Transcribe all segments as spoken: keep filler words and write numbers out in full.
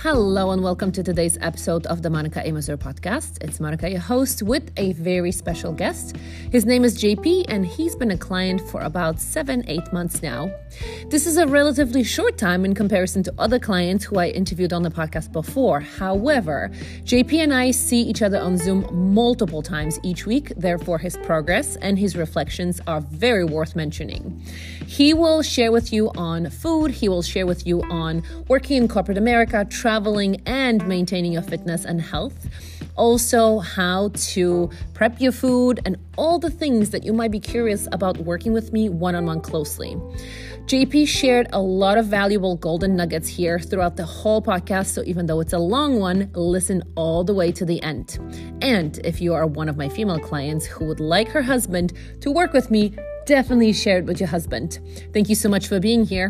Hello and welcome to today's episode of the Monica A. Mazur podcast. It's Monica, your host, with a very special guest. His name is J P, and he's been a client for about seven, eight months now. This is a relatively short time in comparison to other clients who I interviewed on the podcast before. However, J P and I see each other on Zoom multiple times each week. Therefore, his progress and his reflections are very worth mentioning. He will share with you on food. He will share with you on working in corporate America, traveling, and maintaining your fitness and health. Also, how to prep your food and all the things that you might be curious about working with me one-on-one closely. J P shared a lot of valuable golden nuggets here throughout the whole podcast, so even though it's a long one, listen all the way to the end. And if you are one of my female clients who would like her husband to work with me, definitely share it with your husband. Thank you so much for being here.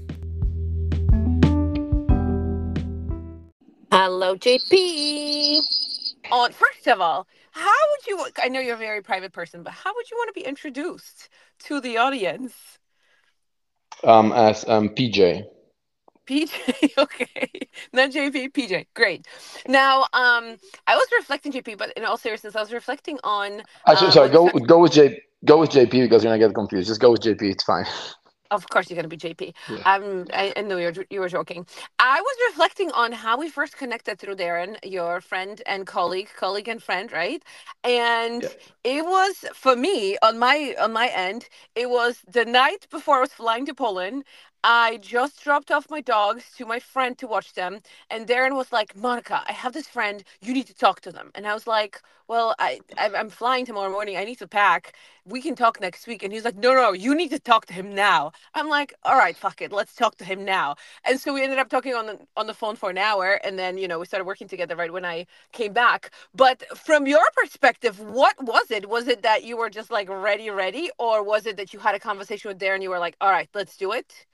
Hello, J P. On first of all, how would you? I know you're a very private person, but how would you want to be introduced to the audience? Um, as um P J. P J, okay, not J P. P J, great. Now, um, I was reflecting, J P, but in all seriousness, I was reflecting on Actually, um sorry, when we go started. go with J go with J P because you're gonna get confused. Just go with J P. It's fine. Of course, you're going to be J P. Yeah. Um, I, I know you're you were joking. I was reflecting on how we first connected through Darren, your friend and colleague, colleague and friend, right? And Yeah. it was for me on my on my end. It was the night before I was flying to Poland. I just dropped off my dogs to my friend to watch them, and Darren was like, "Monica, I have this friend. You need to talk to them." And I was like, "Well, I I- I'm flying tomorrow morning. I need to pack. We can talk next week." And he's like, "No, no, you need to talk to him now." I'm like, "All right, fuck it, let's talk to him now." And so we ended up talking on the on the phone for an hour, and then you know we started working together right when I came back. But from your perspective, what was it? Was it that you were just like ready, ready, or was it that you had a conversation with Darren? You were like, "All right, let's do it."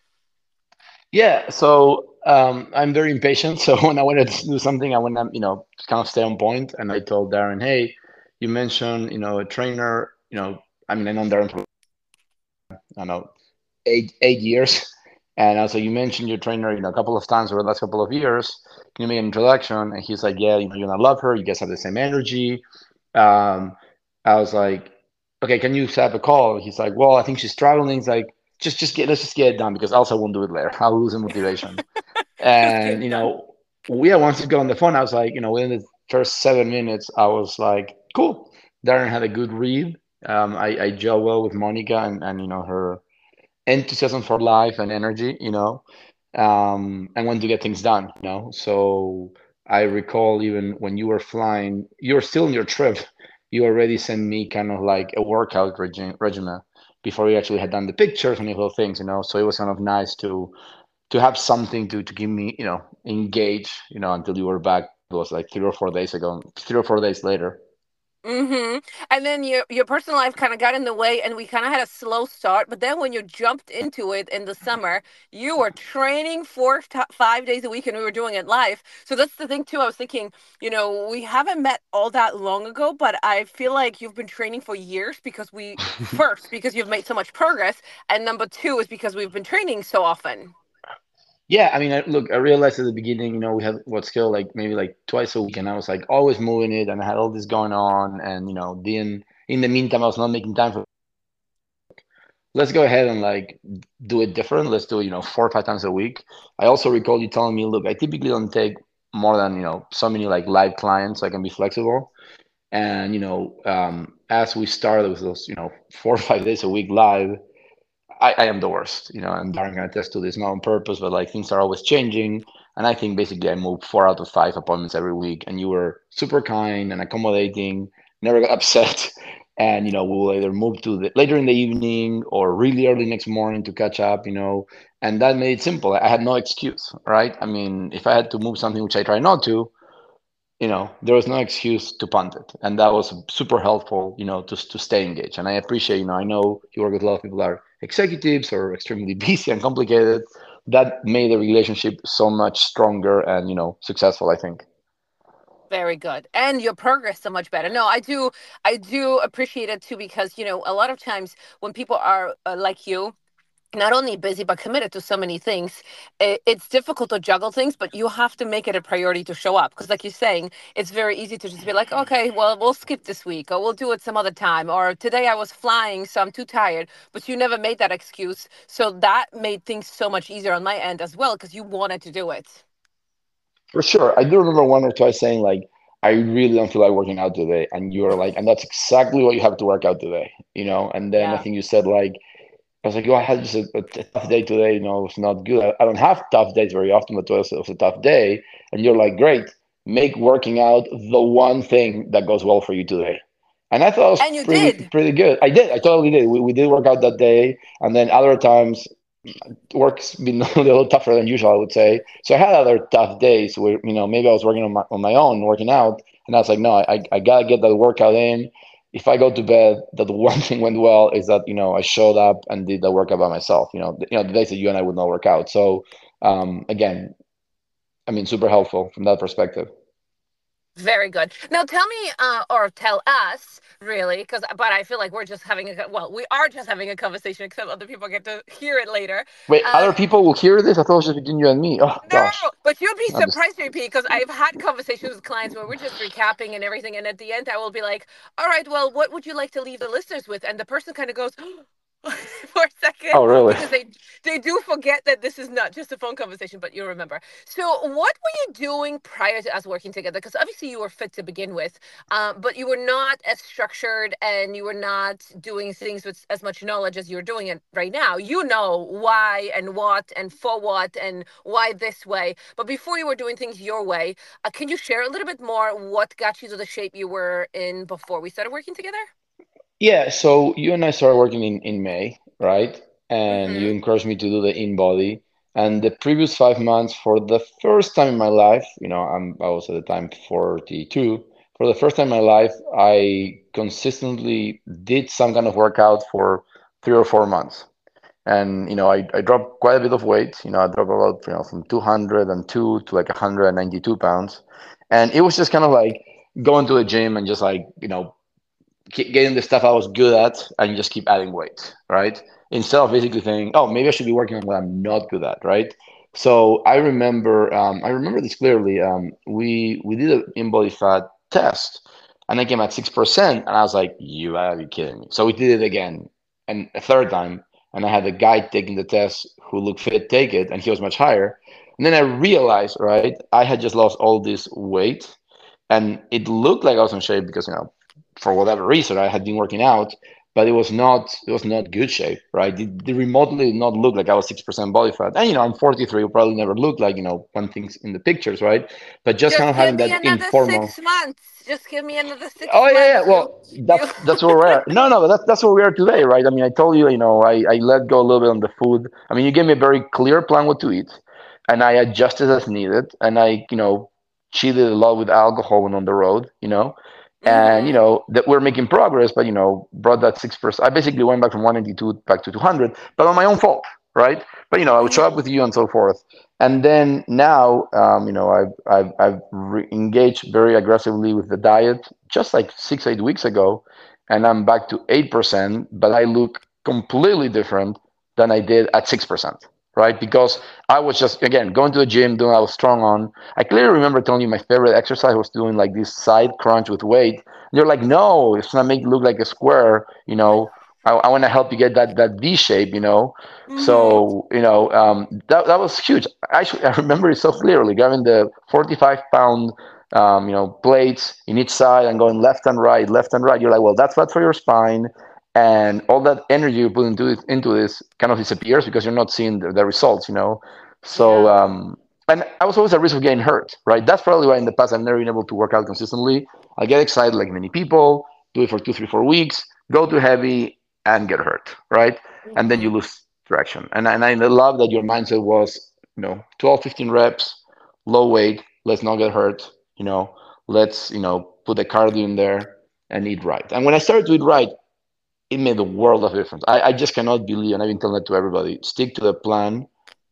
Yeah. So um, I'm very impatient. So when I wanted to do something, I want to you know kind of stay on point. And I told Darren, hey, you mentioned you know a trainer. You know, I mean, I know Darren for I don't know eight eight years. And also, you mentioned your trainer, you know, a couple of times over the last couple of years. Can you make an introduction? And he's like, yeah, you know, you're gonna love her. You guys have the same energy. Um, I was like, okay, can you set up a call? He's like, well, I think she's traveling. He's like, just just get let's just get it done because else I won't do it later. I'll lose the motivation. Just get And it you done. know, yeah, once you got on the phone, I was like, you know, within the first seven minutes, I was like, cool. Darren had a good read. Um, I, I gel well with Monica and, and you know her enthusiasm for life and energy, you know, um, and want to get things done, you know. So I recall even when you were flying, you were still in your trip, you already sent me kind of like a workout regi- regimen before you actually had done the pictures and the whole things, you know. So it was kind of nice to to have something to to keep me, you know, engaged, you know, until you were back. It was like three or four days ago, three or four days later. Mm-hmm. And then your your personal life kind of got in the way, and we kind of had a slow start. But then when you jumped into it in the summer, you were training four to five days a week, and we were doing it live. So that's the thing too. I was thinking, you know, we haven't met all that long ago, but I feel like you've been training for years because we first because you've made so much progress, and number two is because we've been training so often. Yeah, I mean, I, look, I realized at the beginning, you know, we had what skill like maybe like twice a week, and I was like always moving it, and I had all this going on, and you know, then in the meantime, I was not making time for. Let's go ahead and like do it different. Let's do it, you know, four or five times a week. I also recall you telling me, look, I typically don't take more than you know so many like live clients, so I can be flexible. And you know, um, as we started with those, you know, four or five days a week live, I, I am the worst, you know, and Darren can attest to this, not on purpose, but like things are always changing. And I think basically I moved four out of five appointments every week, and you were super kind and accommodating, never got upset. And you know, we will either move to the later in the evening or really early next morning to catch up, you know, and that made it simple. I had no excuse, right? I mean, if I had to move something, which I try not to, you know, there was no excuse to punt it, and that was super helpful, you know, to to stay engaged. And I appreciate, you know, I know you work with a lot of people that are executives or extremely busy and complicated. That made the relationship so much stronger and you know successful, I think. Very good. And your progress so much better. No, I do I do appreciate it too because, you know, a lot of times when people are uh, like you, not only busy but committed to so many things, it's difficult to juggle things, but you have to make it a priority to show up, because like you're saying, it's very easy to just be like, okay, well, we'll skip this week, or we'll do it some other time, or today I was flying so I'm too tired. But you never made that excuse, so that made things so much easier on my end as well, because you wanted to do it. For sure. I do remember one or twice saying like, I really don't feel like working out today. And you were like, and that's exactly what you have to work out today, you know? And then I Yeah. think you said like, I was like, oh, I had just a, a tough day today, you know, it was not good. I, I don't have tough days very often, but it was, it was a tough day. And you're like, great, make working out the one thing that goes well for you today. And I thought it was And you pretty did. pretty good. I did. I totally did. We, we did work out that day. And then other times work's been a little tougher than usual, I would say. So I had other tough days where, you know, maybe I was working on my, on my own, working out, and I was like, no, I, I gotta get that workout in. If I go to bed, that the one thing went well is that, you know, I showed up and did the workout by myself. You know, the, you know, the days that you and I would not work out. So um, again, I mean, super helpful from that perspective. Very good. Now tell me, uh, or tell us, really, because but I feel like we're just having a co- well, we are just having a conversation, except other people get to hear it later. Wait, other Um, people will hear this? I thought it was just between you and me. Oh no, gosh, but you'll be I'm just. surprised, J P, because I've had conversations with clients where we're just recapping and everything, and at the end, I will be like, "All right, well, what would you like to leave the listeners with?" And the person kind of goes, for a second, Oh really? because they they do forget that this is not just a phone conversation, but you remember. So what were you doing prior to us working together? Because obviously you were fit to begin with, um, but you were not as structured, and you were not doing things with as much knowledge as you're doing it right now. You know why and what and for what and why this way, but before you were doing things your way, uh, can you share a little bit more what got you to the shape you were in before we started working together? Yeah, so you and I started working in, in May, right? And you Mm-hmm. encouraged me to do the in-body. And the previous five months, for the first time in my life, you know, I'm, I was at the time forty-two. For the first time in my life, I consistently did some kind of workout for three or four months. And, you know, I, I dropped quite a bit of weight. You know, I dropped about, you know, from two hundred two to like one hundred ninety-two pounds. And it was just kind of like going to the gym and just like, you know, keep getting the stuff I was good at and just keep adding weight, right? Instead of basically saying, "Oh, maybe I should be working on what I'm not good at," right? So I remember, um, I remember this clearly. Um, we we did an in-body fat test, and I came at six percent, and I was like, "You gotta be kidding me!" So we did it again, and a third time, and I had a guy taking the test who looked fit take it, and he was much higher. And then I realized, right, I had just lost all this weight, and it looked like I was in shape because you know for whatever reason I had been working out, but it was not it was not good shape, right? It, it remotely did not look like I was six percent body fat. And you know, I'm forty-three, will probably never look like you know one thing's in the pictures, right? But just kind Just of give having me that another informal. six months. Just give me another six Oh yeah, yeah. months. You, Well, you. that's that's where we're at. No, no, but that's that's where we are today, right? I mean, I told you, you know, I I let go a little bit on the food. I mean, you gave me a very clear plan what to eat, and I adjusted as needed, and I, you know, cheated a lot with alcohol when on the road, you know, and you Mm-hmm. know that we're making progress, but you know, brought that six percent. I basically went back from one eighty-two back to two hundred, but on my own fault, right? But you know, I would show up Mm-hmm. with you and so forth. And then now, um, you know, I've I've, I've re- engaged very aggressively with the diet just like six eight weeks ago, and I'm back to eight percent. But I look completely different than I did at six percent, right? Because I was just again going to the gym, doing what I was strong on. I clearly remember telling you my favorite exercise was doing like this side crunch with weight. And you're like, no, it's not make it look like a square, you know. I, I want to help you get that that V shape, you know. Mm-hmm. So you know um, that that was huge. Actually, I remember it so clearly. Grabbing the forty-five pound, um, you know, plates in each side and going left and right, left and right. You're like, well, that's bad for your spine, and all that energy you put into it, into this kind of disappears because you're not seeing the, the results. You know, so. Yeah. Um, and I was always at risk of getting hurt, right? That's probably why in the past I've never been able to work out consistently. I get excited like many people, do it for two, three, four weeks, go too heavy, and get hurt, right? And then you Mm-hmm. lose traction. And, and I love that your mindset was, you know, twelve, fifteen reps, low weight, let's not get hurt, you know, let's, you know, put the cardio in there and eat right. And when I started to eat right, it made a world of difference. I, I just cannot believe, and I've been telling that to everybody, stick to the plan.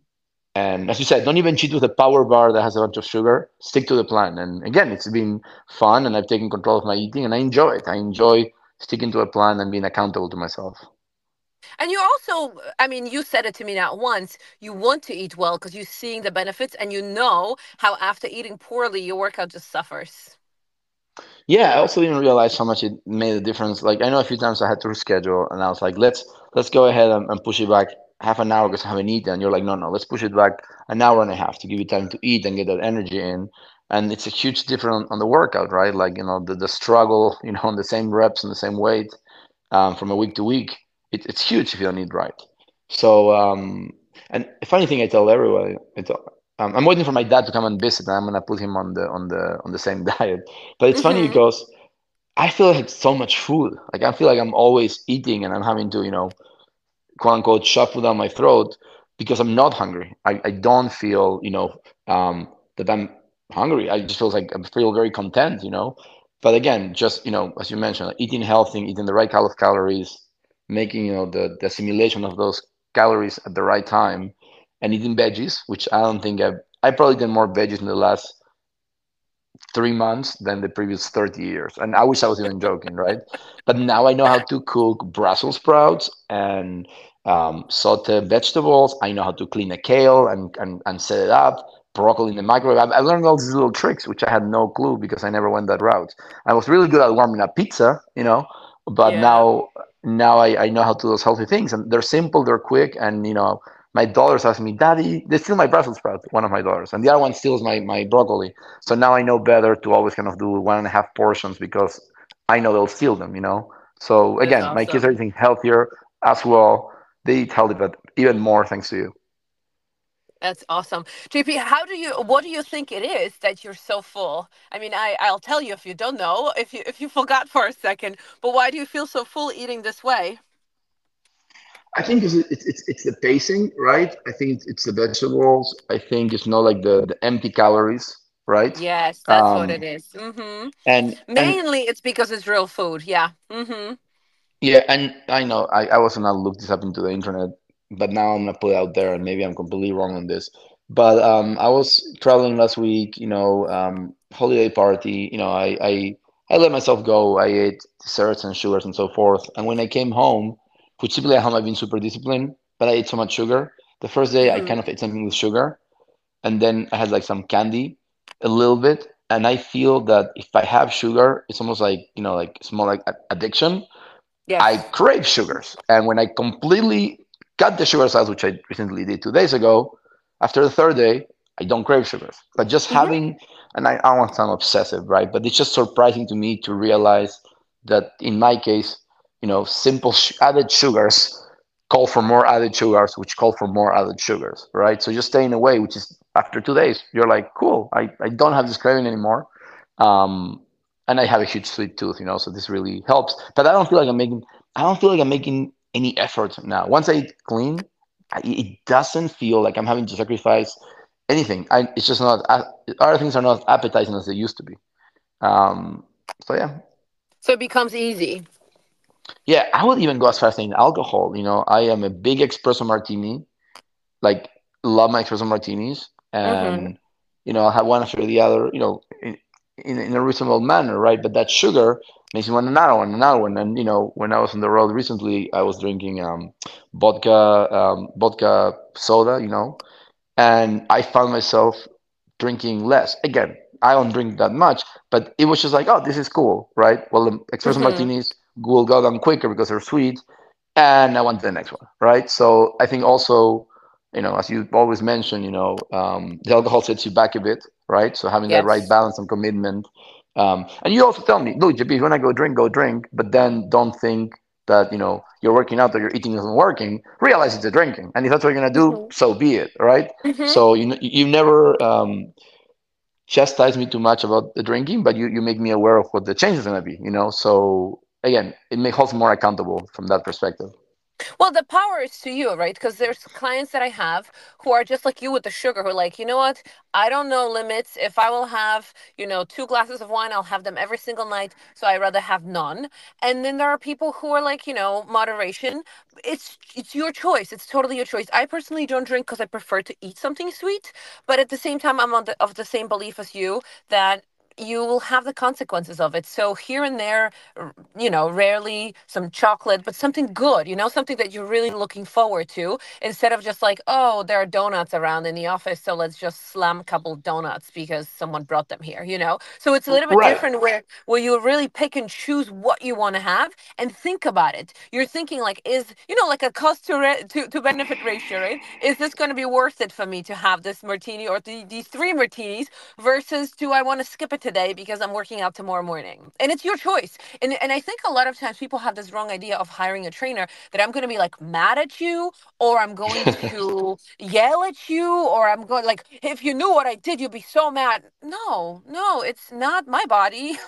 And as you said, don't even cheat with a power bar that has a bunch of sugar. Stick to the plan. And again, it's been fun and I've taken control of my eating and I enjoy it. I enjoy sticking to a plan and being accountable to myself. And you also, I mean, you said it to me not once. You want to eat well because you're seeing the benefits and you know how after eating poorly, your workout just suffers. Yeah, I also didn't realize how much it made a difference. Like I know a few times I had to reschedule, and I was like, let's let's go ahead and, and push it back half an hour because I haven't eaten. And you're like, no, no, let's push it back an hour and a half to give you time to eat and get that energy in. And it's a huge difference on the workout, right? Like you know the the struggle, you know, on the same reps and the same weight um, from a week to week. It, it's huge if you don't eat right. So um, and a funny thing I tell everyone, I tell, um, I'm waiting for my dad to come and visit, and I'm gonna put him on the on the on the same diet. But it's funny Mm-hmm. because I feel like so much food. Like I feel like I'm always eating and I'm having to, you know, quote unquote, shove food down my throat because I'm not hungry. I, I don't feel, you know, um, that I'm hungry. I just feel like I feel very content, you know. But again, just, you know, as you mentioned, like eating healthy, eating the right kind of calories, making, you know, the, the assimilation of those calories at the right time and eating veggies, which I don't think I've, I probably did more veggies in the last three months than the previous thirty years. And I wish I was even joking, right? But now I know how to cook Brussels sprouts and um, saute vegetables. I know how to clean a kale and, and, and set it up, broccoli in the microwave. I've, I've learned all these little tricks, which I had no clue because I never went that route. I was really good at warming up pizza, you know, but Yeah. now now I, I know how to do those healthy things. And they're simple, they're quick, and, you know, my daughters ask me, Daddy, they steal my Brussels sprout, one of my daughters, and the other one steals my, my broccoli. So now I know better to always kind of do one and a half portions because I know they'll steal them, you know? So That's again, my kids are awesome. eating healthier as well. They eat healthy, but even more thanks to you. That's awesome. J P, how do you what do you think it is that you're so full? I mean, I I'll tell you if you don't know, if you if you forgot for a second, but why do you feel so full eating this way? I think it's, it's it's it's the pacing, right? I think it's the vegetables. I think it's not like the the empty calories, right? Yes, that's what it Um, is. Mm-hmm. and and Mainly it's because it's real food. Yeah. Mm-hmm. Yeah, and I know I, I was gonna look this up into the internet, but now I'm gonna put it out there, and maybe I'm completely wrong on this. But um, I was traveling last week, you know, um, holiday party. You know, I, I I let myself go. I ate desserts and sugars and so forth. And when I came home, which typically at home I've been super disciplined, but I ate so much sugar. The first day I Mm-hmm. kind of ate something with sugar, and then I had like some candy, a little bit, and I feel that if I have sugar, it's almost like you know, like it's more like a- addiction. I Yes. crave sugars. And when I completely cut the sugar size, which I recently did two days ago, after the third day, I don't crave sugars. But just Mm-hmm. having, and I, I don't want to sound obsessive, right? But it's just surprising to me to realize that in my case, you know, simple sh- added sugars call for more added sugars, which call for more added sugars, right? So just staying away, which is after two days, you're like, cool, I, I don't have this craving anymore. Um, and I have a huge sweet tooth, you know, so this really helps. But I don't feel like I'm making I don't feel like I'm making any effort now. Once I eat clean, I, it doesn't feel like I'm having to sacrifice anything. I, it's just not. Uh, other things are not appetizing as they used to be. Um, so yeah, So it becomes easy. yeah. I would even go as far as saying alcohol. You know, I am a big espresso martini. Like, love my espresso martinis, Mm-hmm. and you know, I'll have one after the other. You know, in, in, in a reasonable manner, right? But that sugar makes me want another one, another one. And you know, when I was on the road recently, I was drinking um, vodka, um, vodka soda. You know, and I found myself drinking less. Again, I don't drink that much, but it was just like, oh, this is cool, right? Well, the espresso Mm-hmm. martinis will go down quicker because they're sweet, and I want the next one, right? So I think also, you know, as you always mention, you know, um, the alcohol sets you back a bit, right? So having that right Yes. balance and commitment. Um, and you also tell me, look, J P, if you want to go drink, go drink, but then don't think that, you know, you're working out or your eating isn't working. Realize it's a drinking, and if that's what you're gonna do, Mm-hmm. so be it, right? Mm-hmm. So you you never um, chastise me too much about the drinking, but you you make me aware of what the change is gonna be, you know. So again, it makes us more accountable from that perspective. Well, the power is to you, right? Because there's clients that I have who are just like you with the sugar, who are like, you know what? I don't know limits. If I will have, you know, two glasses of wine, I'll have them every single night. So I rather have none. And then there are people who are like, you know, moderation. It's it's your choice. It's totally your choice. I personally don't drink because I prefer to eat something sweet, but at the same time, I'm on the, of the same belief as you that you will have the consequences of it. So here and there, r- you know, rarely some chocolate, but something good, you know, something that you're really looking forward to, instead of just like, oh, there are donuts around in the office, so let's just slam a couple donuts because someone brought them here, you know. So it's a little bit Right. different where where you really pick and choose what you want to have and think about it. You're thinking like, is, you know, like a cost to re- to, to benefit ratio, right? Is this going to be worth it for me to have this martini or the, these three martinis versus do I want to skip it today because I'm working out tomorrow morning? And it's your choice. And and I think a lot of times people have this wrong idea of hiring a trainer, that I'm going to be like mad at you, or I'm going to yell at you, or I'm going like, if you knew what I did, you'd be so mad. No, no, it's not my body.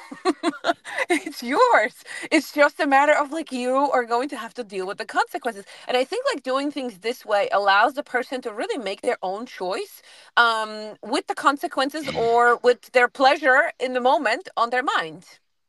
It's yours. It's just a matter of like, you are going to have to deal with the consequences. And I think like doing things this way allows the person to really make their own choice, um, with the consequences or with their pleasure in the moment on their mind.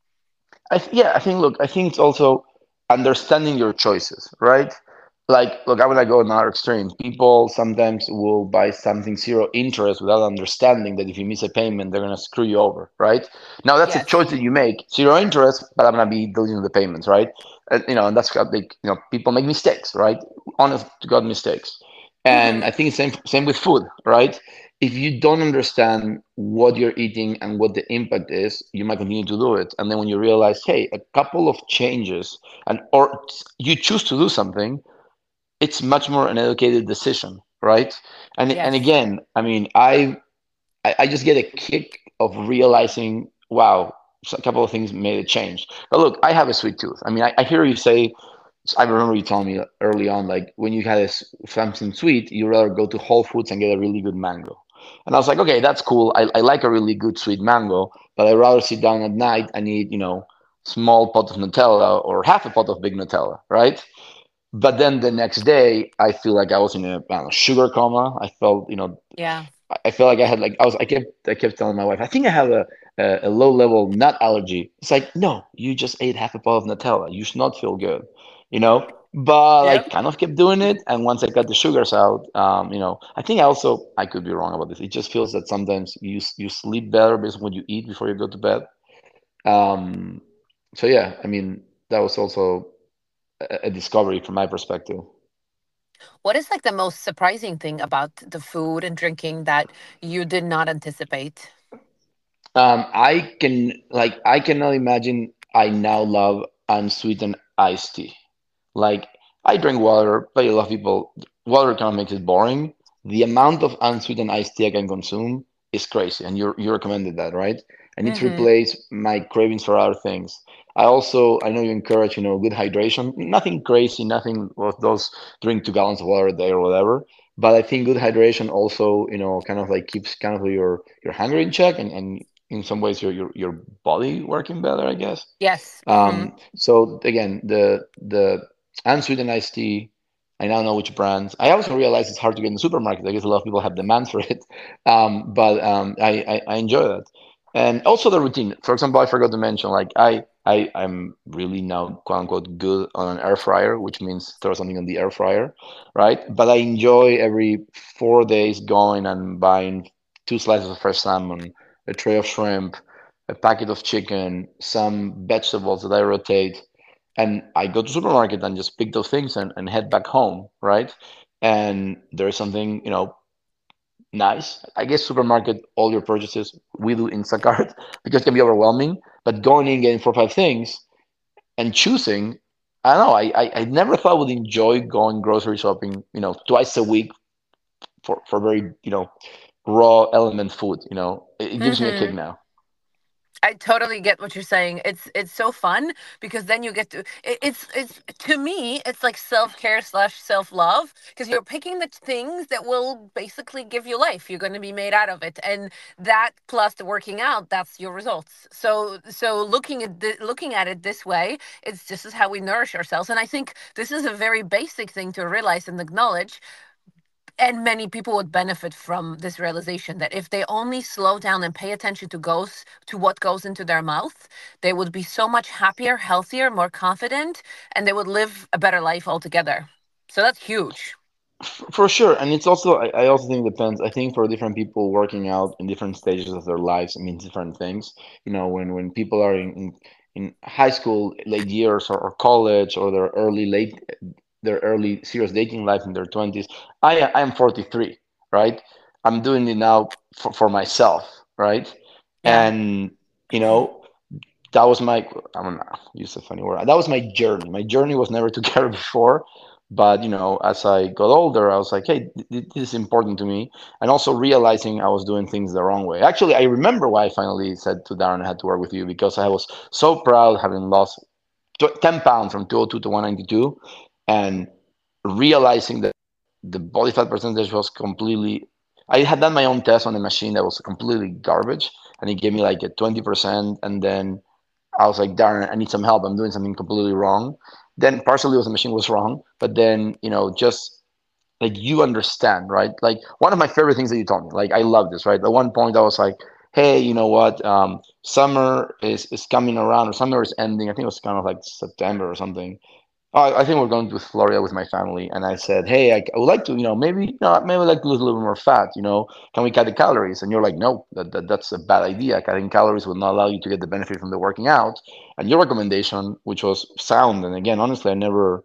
I th- yeah, I think look, I think it's also understanding your choices, right? Like, look, I want to go another extreme. People sometimes will buy something zero interest without understanding that if you miss a payment, they're gonna screw you over, right? Now that's a Yes. choice that you make, zero interest, but I'm gonna be dealing with the payments, right? And, you know, and that's got like, you know, people make mistakes, right? Honest to God, mistakes. And Mm-hmm. I think it's same same with food, right? If you don't understand what you're eating and what the impact is, you might continue to do it. And then when you realize, hey, a couple of changes, and or you choose to do something, it's much more an educated decision, right? And and Yes. again, I mean, I I, I just get a kick of realizing, wow, so a couple of things made a change. But look, I have a sweet tooth. I mean, I, I hear you say, I remember you telling me early on, like when you had a, s- something sweet, you rather go to Whole Foods and get a really good mango. And I was like, okay, that's cool. I, I like a really good sweet mango, but I'd rather sit down at night and eat, you know, small pot of Nutella or half a pot of big Nutella, right? But then the next day, I feel like I was in a, I don't know, sugar coma. I felt, you know, Yeah. I I felt like I had like I was I kept I kept telling my wife, I think I have a a, a low level nut allergy. It's like, no, you just ate half a pot of Nutella. You should not feel good, you know. But I Yep. kind of kept doing it, and once I got the sugars out, um, you know, I think I also I could be wrong about this. It just feels that sometimes you s- you sleep better based on what you eat before you go to bed. Um, so yeah, I mean that was also a, a discovery from my perspective. What is like the most surprising thing about the food and drinking that you did not anticipate? Um, I can like I cannot imagine I now love unsweetened iced tea. Like I drink water, but a lot of people water kind of makes it boring. The amount of unsweetened iced tea I can consume is crazy, and you you recommended that, right? I need to Mm-hmm. replace my cravings for other things. I also I know you encourage you know good hydration. Nothing crazy, nothing of those drink two gallons of water a day or whatever. But I think good hydration also you know kind of like keeps kind of your your hunger in check and, and in some ways your your your body working better, I guess. Yes. Mm-hmm. Um, so again, the the unsweetened iced tea. I now know which brands. I also realize it's hard to get in the supermarket. I guess a lot of people have demands for it, um, but um, I, I I enjoy that. And also the routine. For example, I forgot to mention, like I I I'm really now quote unquote good on an air fryer, which means throw something on the air fryer, right? But I enjoy every four days going and buying two slices of fresh salmon, a tray of shrimp, a packet of chicken, some vegetables that I rotate, and I go to supermarket and just pick those things and, and head back home, right? And there's something, you know, nice. I guess supermarket, all your purchases, we do Instacart because it can be overwhelming. But going in, getting four or five things and choosing, I don't know, I, I, I never thought I would enjoy going grocery shopping, you know, twice a week for, for very, you know, raw element food, you know. It, it gives me a kick Mm-hmm. now. I totally get what you're saying. It's it's so fun because then you get to it, it's it's to me it's like self care slash self love because you're picking the things that will basically give you life. You're going to be made out of it, and that plus the working out, that's your results. So so looking at the, looking at it this way, it's this is how we nourish ourselves, and I think this is a very basic thing to realize and acknowledge, and many people would benefit from this realization that if they only slow down and pay attention to goes to what goes into their mouth, they would be so much happier, healthier, more confident, and they would live a better life altogether. So that's huge. F- For sure, and it's also I, I also think it depends. I think for different people working out in different stages of their lives, it means different things. You know, when when people are in in, in high school late years or, or college or their early late their early serious dating life in their twenties. I I am forty-three, right? I'm doing it now for, for myself, right? Yeah. And you know, that was my I'm gonna use a funny word. That was my journey. My journey was never to care before, but you know, as I got older, I was like, hey, th- th- this is important to me, and also realizing I was doing things the wrong way. Actually, I remember why I finally said to Darren I had to work with you because I was so proud having lost tw- ten pounds from two oh two to one ninety-two, and realizing that the body fat percentage was completely. I had done my own test on a machine that was completely garbage, and it gave me like a twenty percent, and then I was like, darn, I need some help. I'm doing something completely wrong. Then partially was the machine was wrong, but then you know just like you understand, right? Like one of my favorite things that you told me, like I love this, right? At one point I was like, hey, you know what? Um, summer is is coming around, or summer is ending. I think it was kind of like September or something. Oh, I think we're going to Florida with my family, and I said, "Hey, I, I would like to, you know, maybe, you know, maybe I'd like to lose a little bit more fat. You know, can we cut the calories?" And you're like, "No, that, that that's a bad idea. Cutting calories will not allow you to get the benefit from the working out." And your recommendation, which was sound, and again, honestly, I never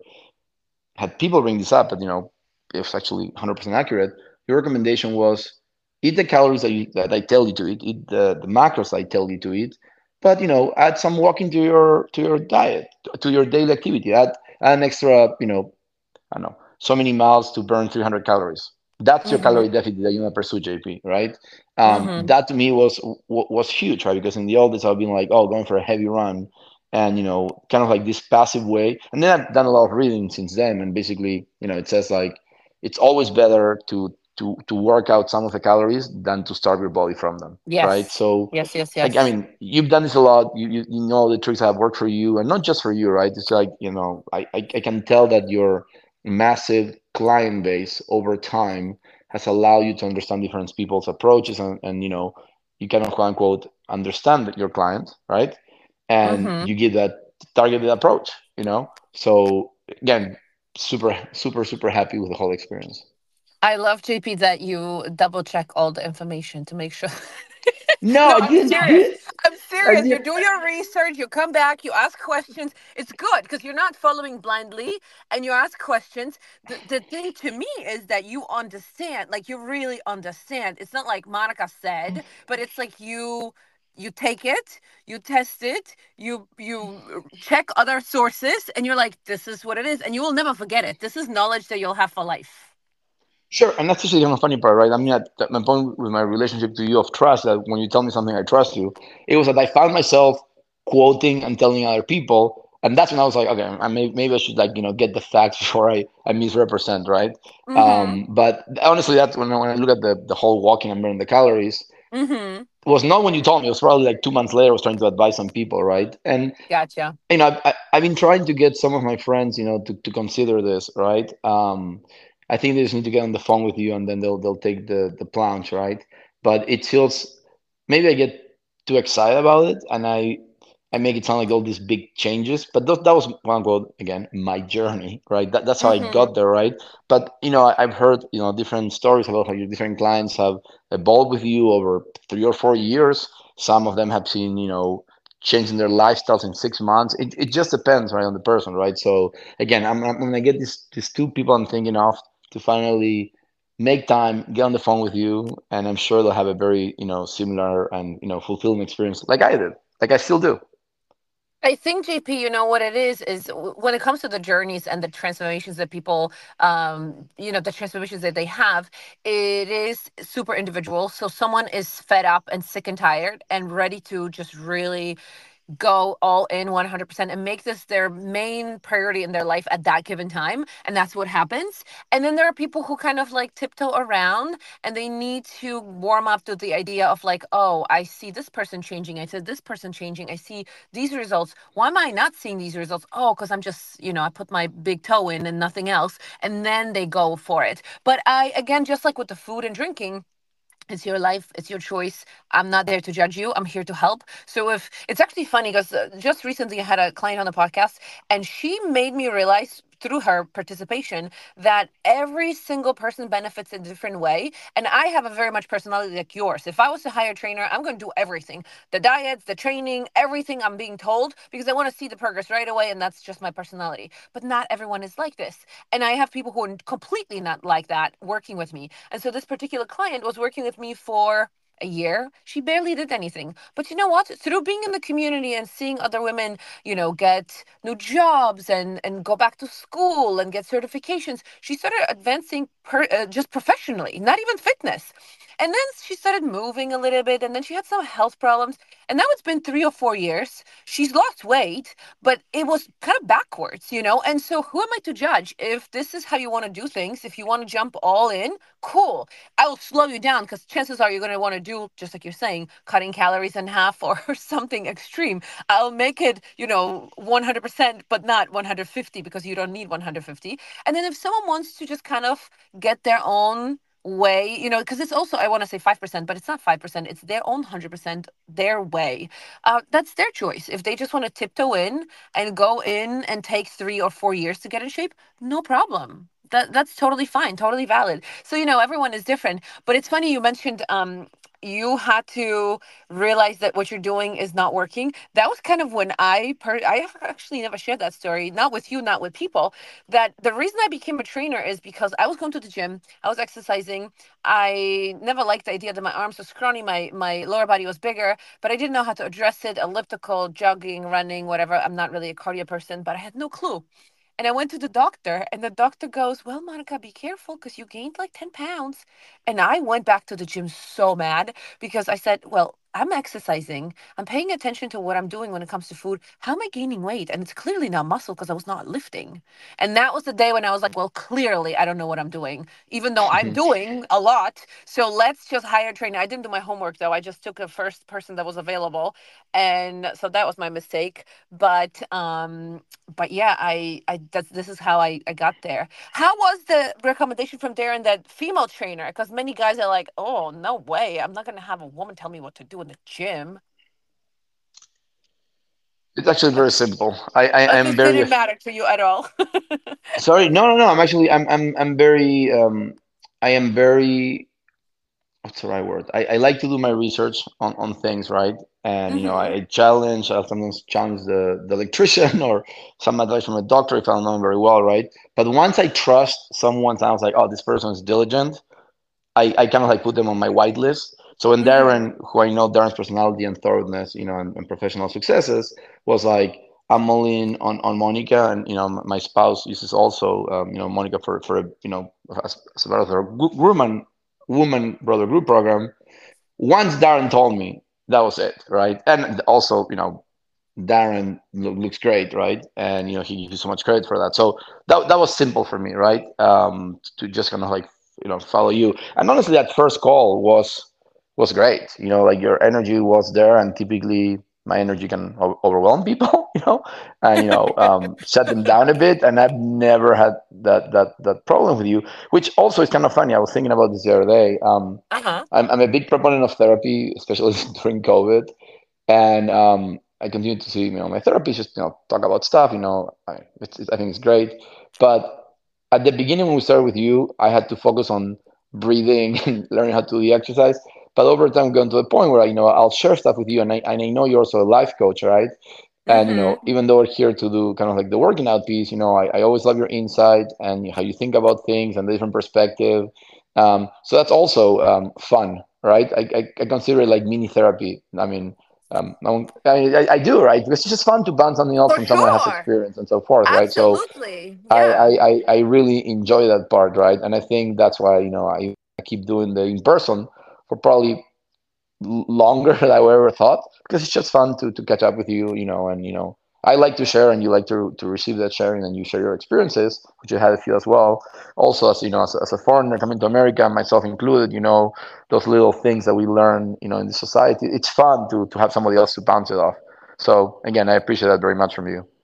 had people bring this up, but you know, it's actually one hundred percent accurate. Your recommendation was eat the calories that, you, that I tell you to eat, eat the, the macros I tell you to eat, but you know, add some walking to your to your diet, to your daily activity. Add, add an extra, you know, I don't know, so many miles to burn three hundred calories. That's your Mm-hmm. calorie deficit that you want to pursue, J P, right? Um, Mm-hmm. that to me was was huge, right? Because in the old days, I've been like, oh, going for a heavy run, and you know, kind of like this passive way. And then I've done a lot of reading since then, and basically, you know, it says like it's always better to to to work out some of the calories than to starve your body from them, right? Yes. So Yes. Yes. I, I Yes. mean, you've done this a lot. You, you you know the tricks that have worked for you, and not just for you, right? It's like you know, I I, I can tell that your massive client base over time has allowed you to understand different people's approaches, and and you know, you kind of quote unquote understand your client, right? And Mm-hmm. you give that targeted approach, you know. So again, super super super happy with the whole experience. I love J P that you double check all the information to make sure. No, No, I I'm didn't. serious. Did I'm I serious. You did. do your research, you come back, you ask questions. It's good because you're not following blindly and you ask questions. The, the thing to me is that you understand, like you really understand. It's not like Monica said, but it's like you you take it, you test it, you you check other sources and you're like this is what it is and you will never forget it. This is knowledge that you'll have for life. Sure, and that's actually the funny part, right? I mean, at, at my point with my relationship to you of trust, that when you tell me something, I trust you. It was that I found myself quoting and telling other people, and that's when I was like, okay, I may, maybe I should like you know get the facts before I, I misrepresent, right? Mhm. Um, but honestly, that's when I- when I look at the the whole walking and burning the calories, Mhm. it was not when you told me. It was probably like two months later. I was trying to advise some people, right? And Gotcha. you know, I've, I- I've been trying to get some of my friends, you know, to, to consider this, right? Um, I think they just need to get on the phone with you, and then they'll they'll take the the plunge, right? But it feels maybe I get too excited about it, and I I make it sound like all these big changes. But th- that was one quote again, my journey, right? That, that's how I got Mhm. there, right? But you know, I, I've heard you know different stories about how your different clients have evolved with you over three or four years. Some of them have seen, you know changing their lifestyles in six months. It, it just depends, right, on the person, right? So again, I'm, I'm gonna get these these two people I'm thinking of to finally make time, get on the phone with you, and I'm sure they'll have a very you know similar and you know fulfilling experience like I did, like I still do. I think J P, you know what it is is w- when it comes to the journeys and the transformations that people, um, you know, the transformations that they have, it is super individual. So someone is fed up and sick and tired and ready to just really go all in one hundred percent and make this their main priority in their life at that given time. And that's what happens. And then there are people who kind of like tiptoe around and they need to warm up to the idea of like, oh, I see this person changing. I see this person changing. I see these results. Why am I not seeing these results? Oh, because I'm just, you know, I put my big toe in and nothing else. And then they go for it. But I, again, just like with the food and drinking, it's your life, it's your choice. I'm not there to judge you, I'm here to help. So if it's actually funny because uh, just recently I had a client on the podcast and she made me realize through her participation that every single person benefits in a different way. And I have a very much personality like yours. If I was to hire a trainer, I'm going to do everything, the diets, the training, everything I'm being told, because I want to see the progress right away. And that's just my personality. But not everyone is like this. And I have people who are completely not like that working with me. And so this particular client was working with me for a year. She barely did anything. But you know what? Through being in the community and seeing other women, you know, get new jobs and and go back to school and get certifications, she started advancing per, uh, just professionally, not even fitness. And then she started moving a little bit, and then she had some health problems. And now it's been three or four years. She's lost weight, but it was kind of backwards, you know? And so who am I to judge? If this is how you want to do things, if you want to jump all in, cool. I will slow you down because chances are you're going to want to do, just like you're saying, cutting calories in half or something extreme. I'll make it, you know, one hundred percent, but not one hundred fifty because you don't need one hundred fifty. And then if someone wants to just kind of get their own way, you know, because it's also, I want to say five percent, but it's not five percent. It's their own one hundred percent, their way. Uh, that's their choice. If they just want to tiptoe in and go in and take three or four years to get in shape, no problem. That that's totally fine, totally valid. So, you know, everyone is different. But it's funny you mentioned um you had to realize that what you're doing is not working. That was kind of when I per- I have actually never shared that story, not with you, not with people. That the reason I became a trainer is because I was going to the gym, I was exercising. I never liked the idea that my arms were scrawny, my my lower body was bigger, but I didn't know how to address it. Elliptical, jogging, running, whatever. I'm not really a cardio person, but I had no clue. And I went to the doctor, and the doctor goes, "Well, Monica, be careful because you gained like ten pounds." And I went back to the gym so mad because I said, "Well, I'm exercising. I'm paying attention to what I'm doing when it comes to food. How am I gaining weight? And it's clearly not muscle because I was not lifting." And that was the day when I was like, "Well, clearly I don't know what I'm doing, even though I'm doing a lot. So let's just hire a trainer." I didn't do my homework though. I just took the first person that was available. And so that was my mistake. But um but yeah, I, I that's this is how I, I got there. How was the recommendation from Darren, that female trainer? Because many guys are like, oh no way, I'm not gonna have a woman tell me what to do in the gym. It's actually But very simple. I, I but am this very didn't af- matter to you at all. sorry. No, no, no. I'm actually I'm I'm I'm very um I am very, what's the right word? I, I like to do my research on, on things, right? And you know, I, Mm-hmm. I challenge. I'll sometimes challenge the the electrician or some advice from a doctor if I don't know him very well, right? But once I trust someone, I was like, oh, this person is diligent. I, I kind of like put them on my white list. So when Mm-hmm. Darren, who I know Darren's personality and thoroughness, you know, and, and professional successes, was like, I'm all in on, on Monica, and you know, m- my spouse uses also, um, you know, Monica for for a, you know, as, as part of her woman woman brother group program. Once Darren told me, that was it, right? And also, you know, Darren lo- looks great, right? And you know, he gives you so much credit for that. So that that was simple for me, right? Um, to just kind of like, you know, follow you. And honestly, that first call was was great. You know, like your energy was there, and typically my energy can o- overwhelm people, you know, and you know, um, shut them down a bit. And I've never had that that that problem with you, which also is kind of funny. I was thinking about this the other day. Um, Uh-huh. I'm I'm a big proponent of therapy, especially during COVID, and um, I continue to see, you know, my therapist just, you know, talk about stuff. You know, I, it's, it's, I think it's great. But at the beginning, when we started with you, I had to focus on breathing and learning how to do the exercise. But over time, going to the point where, you know, I'll share stuff with you, and I, and I know you're also a life coach, right? And you know, Mm-hmm. even though we're here to do kind of like the working out piece, you know, I, I always love your insight and how you think about things and the different perspective. Um, so that's also um, fun, right? I, I, I consider it like mini therapy. I mean, um, I, won't- I, I I do, right? Because it's just fun to bounce something off For from someone that has sure. experience and so forth, right? So Absolutely. I, I, Yeah. I I really enjoy that part, right? And I think that's why, you know, I, I keep doing the in person for probably l- longer than I ever thought, because it's just fun to to catch up with you, you know, and you know, I like to share and you like to to receive that sharing, and you share your experiences, which you had a few as well. Also, as you know, as, a- as a foreigner coming to America, myself included, you know, those little things that we learn, you know, in the society, it's fun to to have somebody else to bounce it off. So again, I appreciate that very much from you.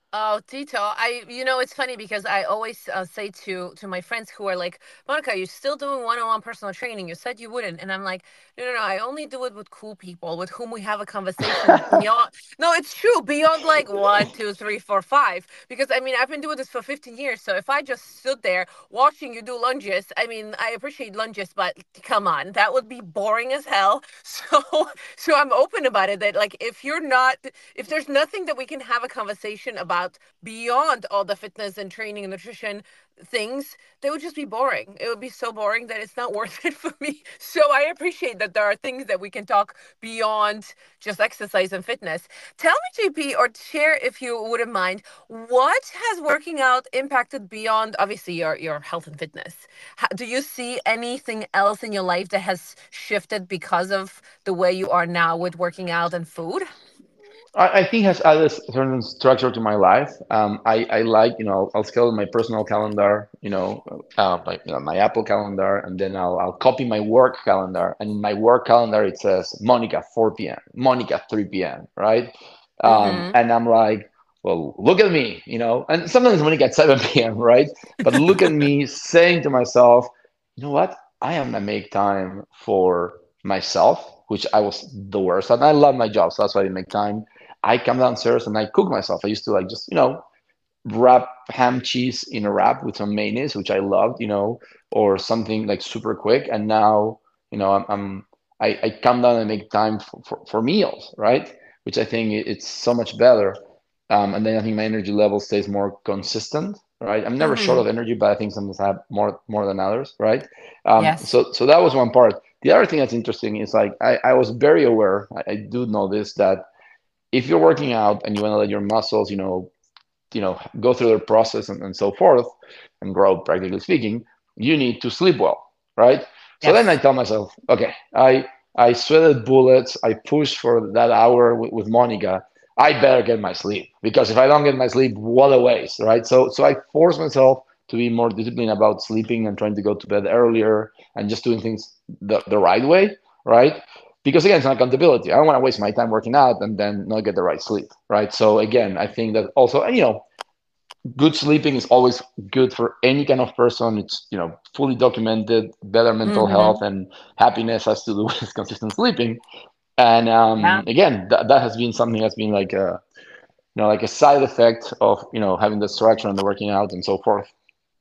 Oh, Tito, I you know it's funny because I always uh, say to to my friends who are like, Monica, you're still doing one-on-one personal training. You said you wouldn't, and I'm like, no, no, no. I only do it with cool people with whom we have a conversation beyond. No, it's true, beyond like one, two, three, four, five. Because I mean, I've been doing this for fifteen years. So if I just stood there watching you do lunges, I mean, I appreciate lunges, but come on, that would be boring as hell. So so I'm open about it. That like if you're not if there's nothing that we can have a conversation about beyond all the fitness and training and nutrition things, they would just be boring. It would be so boring that it's not worth it for me. So I appreciate that there are things that we can talk beyond just exercise and fitness. Tell me, J P, or share if you wouldn't mind, what has working out impacted beyond obviously your, your health and fitness? How, do you see anything else in your life that has shifted because of the way you are now with working out and food? I, I think has added a certain structure to my life. Um, I, I like, you know, I'll schedule my personal calendar, you know, uh, like you know, my Apple calendar, and then I'll I'll copy my work calendar. And in my work calendar, it says Monica four p m, Monica three p m, right? Um, Mm-hmm. and I'm like, well, look at me, you know, and sometimes Monica at seven p m, right? But look at me saying to myself, you know what? I am gonna make time for myself, which I was the worst. And I love my job, so that's why I didn't make time. I come downstairs and I cook myself. I used to like just, you know, wrap ham cheese in a wrap with some mayonnaise, which I loved, you know, or something like super quick. And now, you know, I'm, I'm I, I come down and make time for, for, for meals, right? Which I think it's so much better. Um, and then I think my energy level stays more consistent, right? I'm never short Mm-hmm. of energy, but I think sometimes I have more more than others, right? Um, Yes. so so that was one part. The other thing that's interesting is like I, I was very aware, I, I do know this, that if you're working out and you want to let your muscles, you know, you know, go through their process and, and so forth and grow, practically speaking, you need to sleep well, right? So then I Yes. tell myself, okay, I I sweated bullets, I pushed for that hour with, with Monica. I better get my sleep because if I don't get my sleep, what a waste, right? So so I force myself to be more disciplined about sleeping and trying to go to bed earlier and just doing things the, the right way, right? Because again, it's an accountability. I don't want to waste my time working out and then not get the right sleep, right? So again, I think that also, and you know, good sleeping is always good for any kind of person. It's, you know, fully documented. Better mental health Mm-hmm. and happiness has to do with consistent sleeping. And Yeah. um, again, that, that has been something that's been like a, you know, like a side effect of, you know, having the structure and the working out and so forth.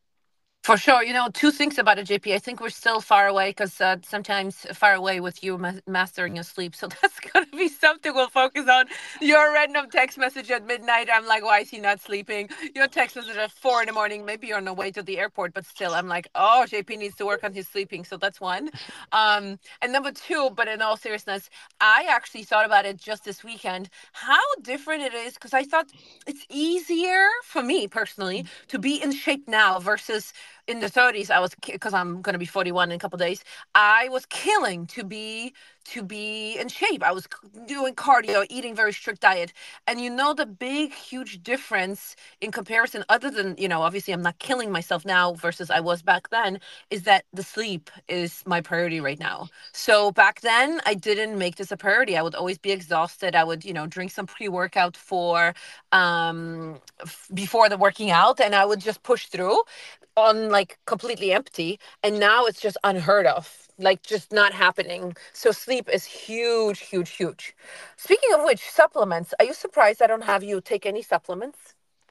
For sure. You know, two things about it, J P. I think we're still far away because uh, sometimes far away with you ma- mastering your sleep. So that's going to be something we'll focus on. Your random text message at midnight. I'm like, why is he not sleeping? Your text message at four in the morning. Maybe you're on the way to the airport, but still, I'm like, oh, J P needs to work on his sleeping. So that's one. Um, and number two, but in all seriousness, I actually thought about it just this weekend, how different it is because I thought it's easier for me personally to be in shape now versus in the thirties. I was because I'm going to be forty-one in a couple days. I was killing to be to be in shape. I was doing cardio, eating very strict diet, and you know the big huge difference in comparison, other than, you know, obviously I'm not killing myself now versus I was back then, is that the sleep is my priority right now. So back then I didn't make this a priority. I would always be exhausted. I would, you know, drink some pre-workout for um f- before the working out, and I would just push through on like completely empty, and now it's just unheard of, like just not happening. So sleep is huge, huge, huge. Speaking of which, supplements, are you surprised I don't have you take any supplements?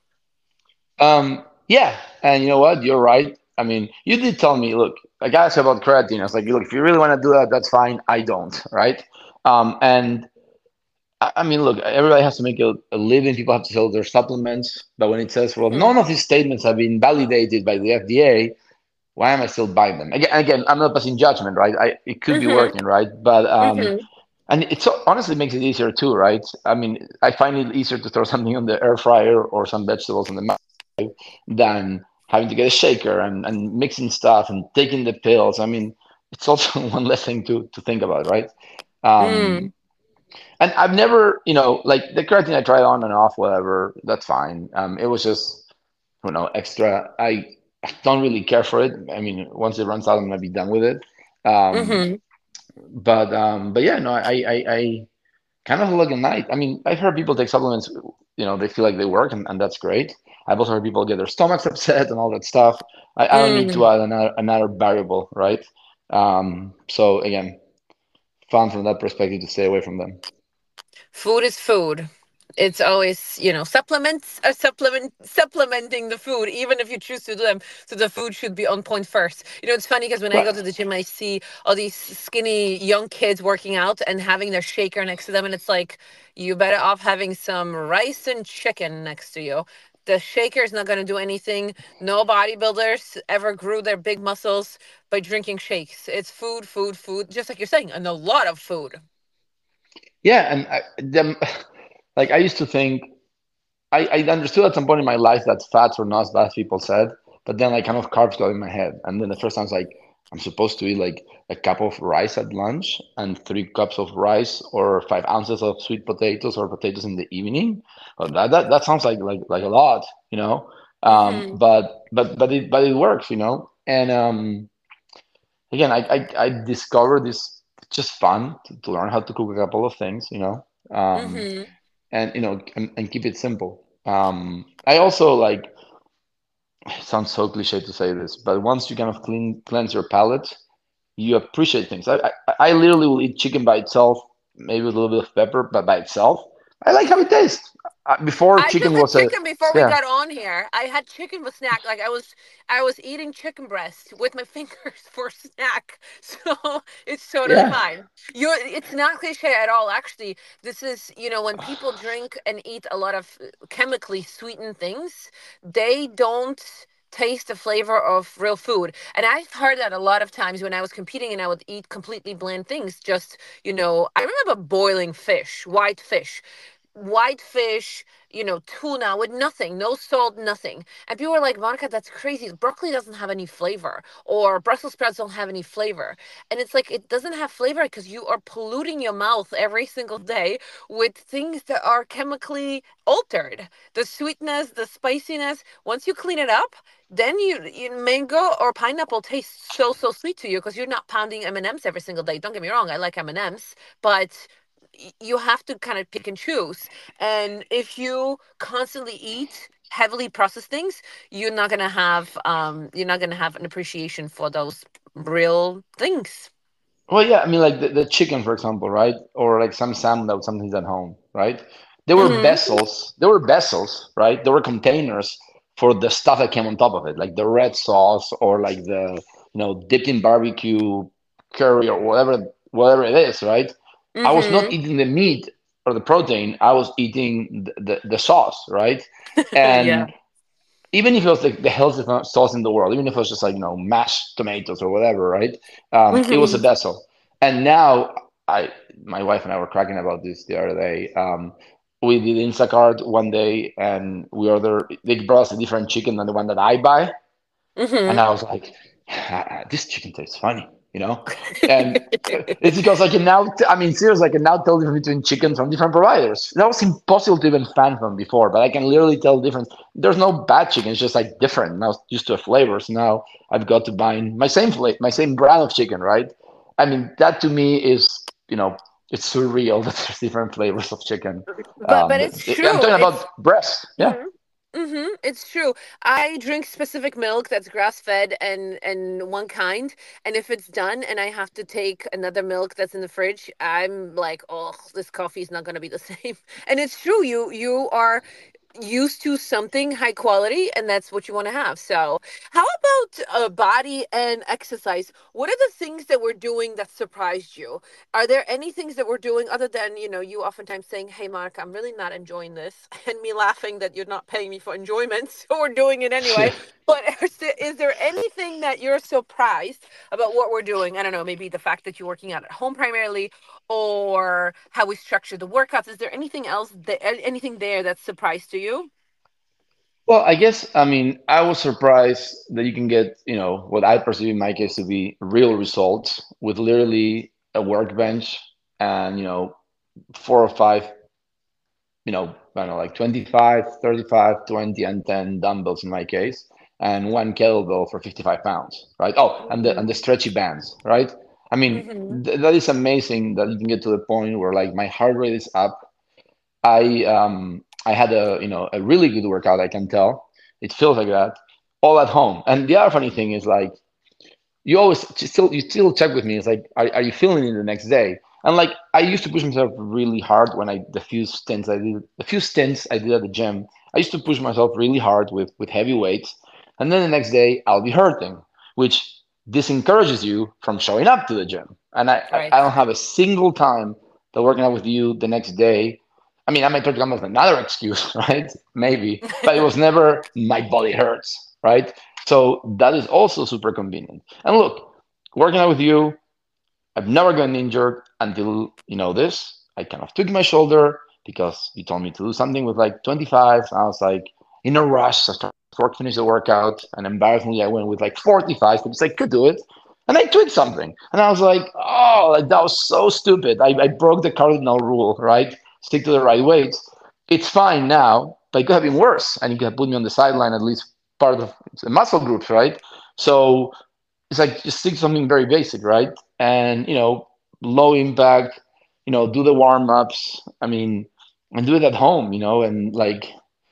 Um, yeah, and you know what? You're right. I mean, you did tell me, look, like I asked about creatine. I was like, look, if you really want to do that, that's fine. I don't, right? Um, and I I mean, look, everybody has to make a, a living. People have to sell their supplements. But when it says, well, Mm-hmm. none of these statements have been validated by the F D A, why am I still buying them? Again, again, I'm not passing judgment, right? I, it could be Mm-hmm. working, right? But um, Mm-hmm. and it so honestly makes it easier too, right? I mean, I find it easier to throw something on the air fryer or some vegetables on the microwave than having to get a shaker and, and mixing stuff and taking the pills. I mean, it's also one less thing to to think about, right? Mm. Um, and I've never, you know, like the creatine I tried on and off, whatever, that's fine. Um, it was just, you know, extra. I, I don't really care for it. I mean, once it runs out, I'm gonna be done with it. Um, Mm-hmm. but um, but yeah, no, I, I, I kind of like a night. I mean, I've heard people take supplements, you know, they feel like they work, and, and that's great. I've also heard people get their stomachs upset and all that stuff. I, I don't need to Mm. add another, another variable, right? Um, so again, fun from that perspective to stay away from them. Food is food. It's always, you know, supplements are supplement supplementing the food, even if you choose to do them. So the food should be on point first. You know, it's funny because when I Right. go to the gym, I see all these skinny young kids working out and having their shaker next to them, and it's like you better off having some rice and chicken next to you. The shaker is not going to do anything. No bodybuilders ever grew their big muscles by drinking shakes. It's food, food, food, just like you're saying, and a lot of food. Yeah, and I, them, like I used to think I, I understood at some point in my life that fats were not as bad as people said, but then like kind of carbs got in my head, and then the first time I was like, I'm supposed to eat like a cup of rice at lunch and three cups of rice or five ounces of sweet potatoes or potatoes in the evening. Well, that, that that sounds like like like a lot, you know. Um, Mm-hmm. but but but it but it works, you know. And um, again, I, I I discovered this just fun to, to learn how to cook a couple of things, you know. Um, Mm-hmm. and you know and, and keep it simple. Um, I also like it sounds so cliche to say this, but once you kind of clean cleanse your palate, you appreciate things. I, I I literally will eat chicken by itself, maybe with a little bit of pepper, but by itself, I like how it tastes. Uh, before I just chicken had was a chicken before we yeah got on here. I had chicken with snack. Like I was I was eating chicken breast with my fingers for snack. So it's totally yeah. fine. You it's not cliche at all. Actually, this is, you know, when people drink and eat a lot of chemically sweetened things, they don't taste the flavor of real food. And I've heard that a lot of times when I was competing and I would eat completely bland things. Just, you know, I remember boiling fish, white fish white fish, you know, tuna with nothing, no salt, nothing. And people were like, Monica, that's crazy. Broccoli doesn't have any flavor, or Brussels sprouts don't have any flavor. And it's like, it doesn't have flavor because you are polluting your mouth every single day with things that are chemically altered. The sweetness, the spiciness, once you clean it up, then you, you mango or pineapple tastes so so sweet to you because you're not pounding M and M's every single day. Don't get me wrong, I like M and M's, but you have to kind of pick and choose. And if you constantly eat heavily processed things, you're not gonna have um you're not gonna have an appreciation for those real things. Well, yeah, I mean, like the, the chicken, for example, right? Or like some salmon that something's at home, right? There were Mm-hmm. vessels, there were vessels, right? There were containers for the stuff that came on top of it, like the red sauce or like the, you know, dipped in barbecue curry or whatever, whatever it is, right? I was not Mm-hmm. eating the meat or the protein. I was eating the, the, the sauce, right? Yeah. And even if it was like the healthiest sauce in the world, even if it was just like you know mashed tomatoes or whatever, right? Um, it was a Mm-hmm. vessel. And now I, my wife and I were cracking about this the other day. Um, we did Instacart one day, and we ordered. They brought us a different chicken than the one that I buy, and Mm-hmm. I was like, "Ah, this chicken tastes funny, you know? And it's because I can now, t- I mean, seriously, I can now tell the difference between chickens from different providers. That was impossible to even fathom before, but I can literally tell the difference. There's no bad chicken, it's just like different. Now used to a flavors. Now I've got to buy my same flavor, my same brand of chicken, right? I mean, that to me is, you know, it's surreal that there's different flavors of chicken. but Um, but that, it's I'm true. talking It's about breast. Yeah. mhm. Mm-hmm. It's true. I drink specific milk that's grass fed and and one kind. And if it's done and I have to take another milk that's in the fridge, I'm like, oh, this coffee is not going to be the same. And it's true. You you are used to something high quality and that's what you want to have. So how about uh, body and exercise? What are the things that we're doing that surprised you? Are there any things that we're doing other than, you know, you oftentimes saying, hey Mark, I'm really not enjoying this, and me laughing that you're not paying me for enjoyment, so we're doing it anyway. But is there, is there anything that you're surprised about what we're doing? I don't know, maybe the fact that you're working out at home primarily, or how we structure the workouts. Is there anything else that anything there that's surprised to you? Well, I guess, I mean, I was surprised that you can get, you know, what I perceive in my case to be real results with literally a workbench and, you know, four or five, you know, I don't know, like twenty-five, thirty-five, twenty, and ten dumbbells in my case, and one kettlebell for fifty-five pounds, right? Oh, and the Mm-hmm. and the stretchy bands, right? I mean, Hmm. th- that is amazing that you can get to the point where like my heart rate is up. I um I had a you know a really good workout. I can tell it feels like that all at home. And the other funny thing is like you always still you still check with me. It's like are, are you feeling it the next day? And like I used to push myself really hard when I the few stints I did the few stints I did at the gym. I used to push myself really hard with with heavy weights, and then the next day I'll be hurting, which disencourages you from showing up to the gym. And I I, I Right. don't have a single time that working out with you the next day. I mean, I might try to come up with another excuse, right? Maybe, but it was never my body hurts, right? So that is also super convenient. And look, working out with you, I've never gotten injured until you know this. I kind of took my shoulder because you told me to do something with like twenty-five. I was like in a rush. I started to finish the workout, and embarrassingly, I went with like forty-five because I could do it. And I tweaked something, and I was like, "Oh, like that was so stupid. I, I broke the cardinal rule, right? Stick to the right weights. It's fine now, but it could have been worse, and you could have put me on the sideline at least part of the muscle groups, right? So it's like just think something very basic, right? And you know, low impact, you know, do the warm ups. I mean, and do it at home, you know, and like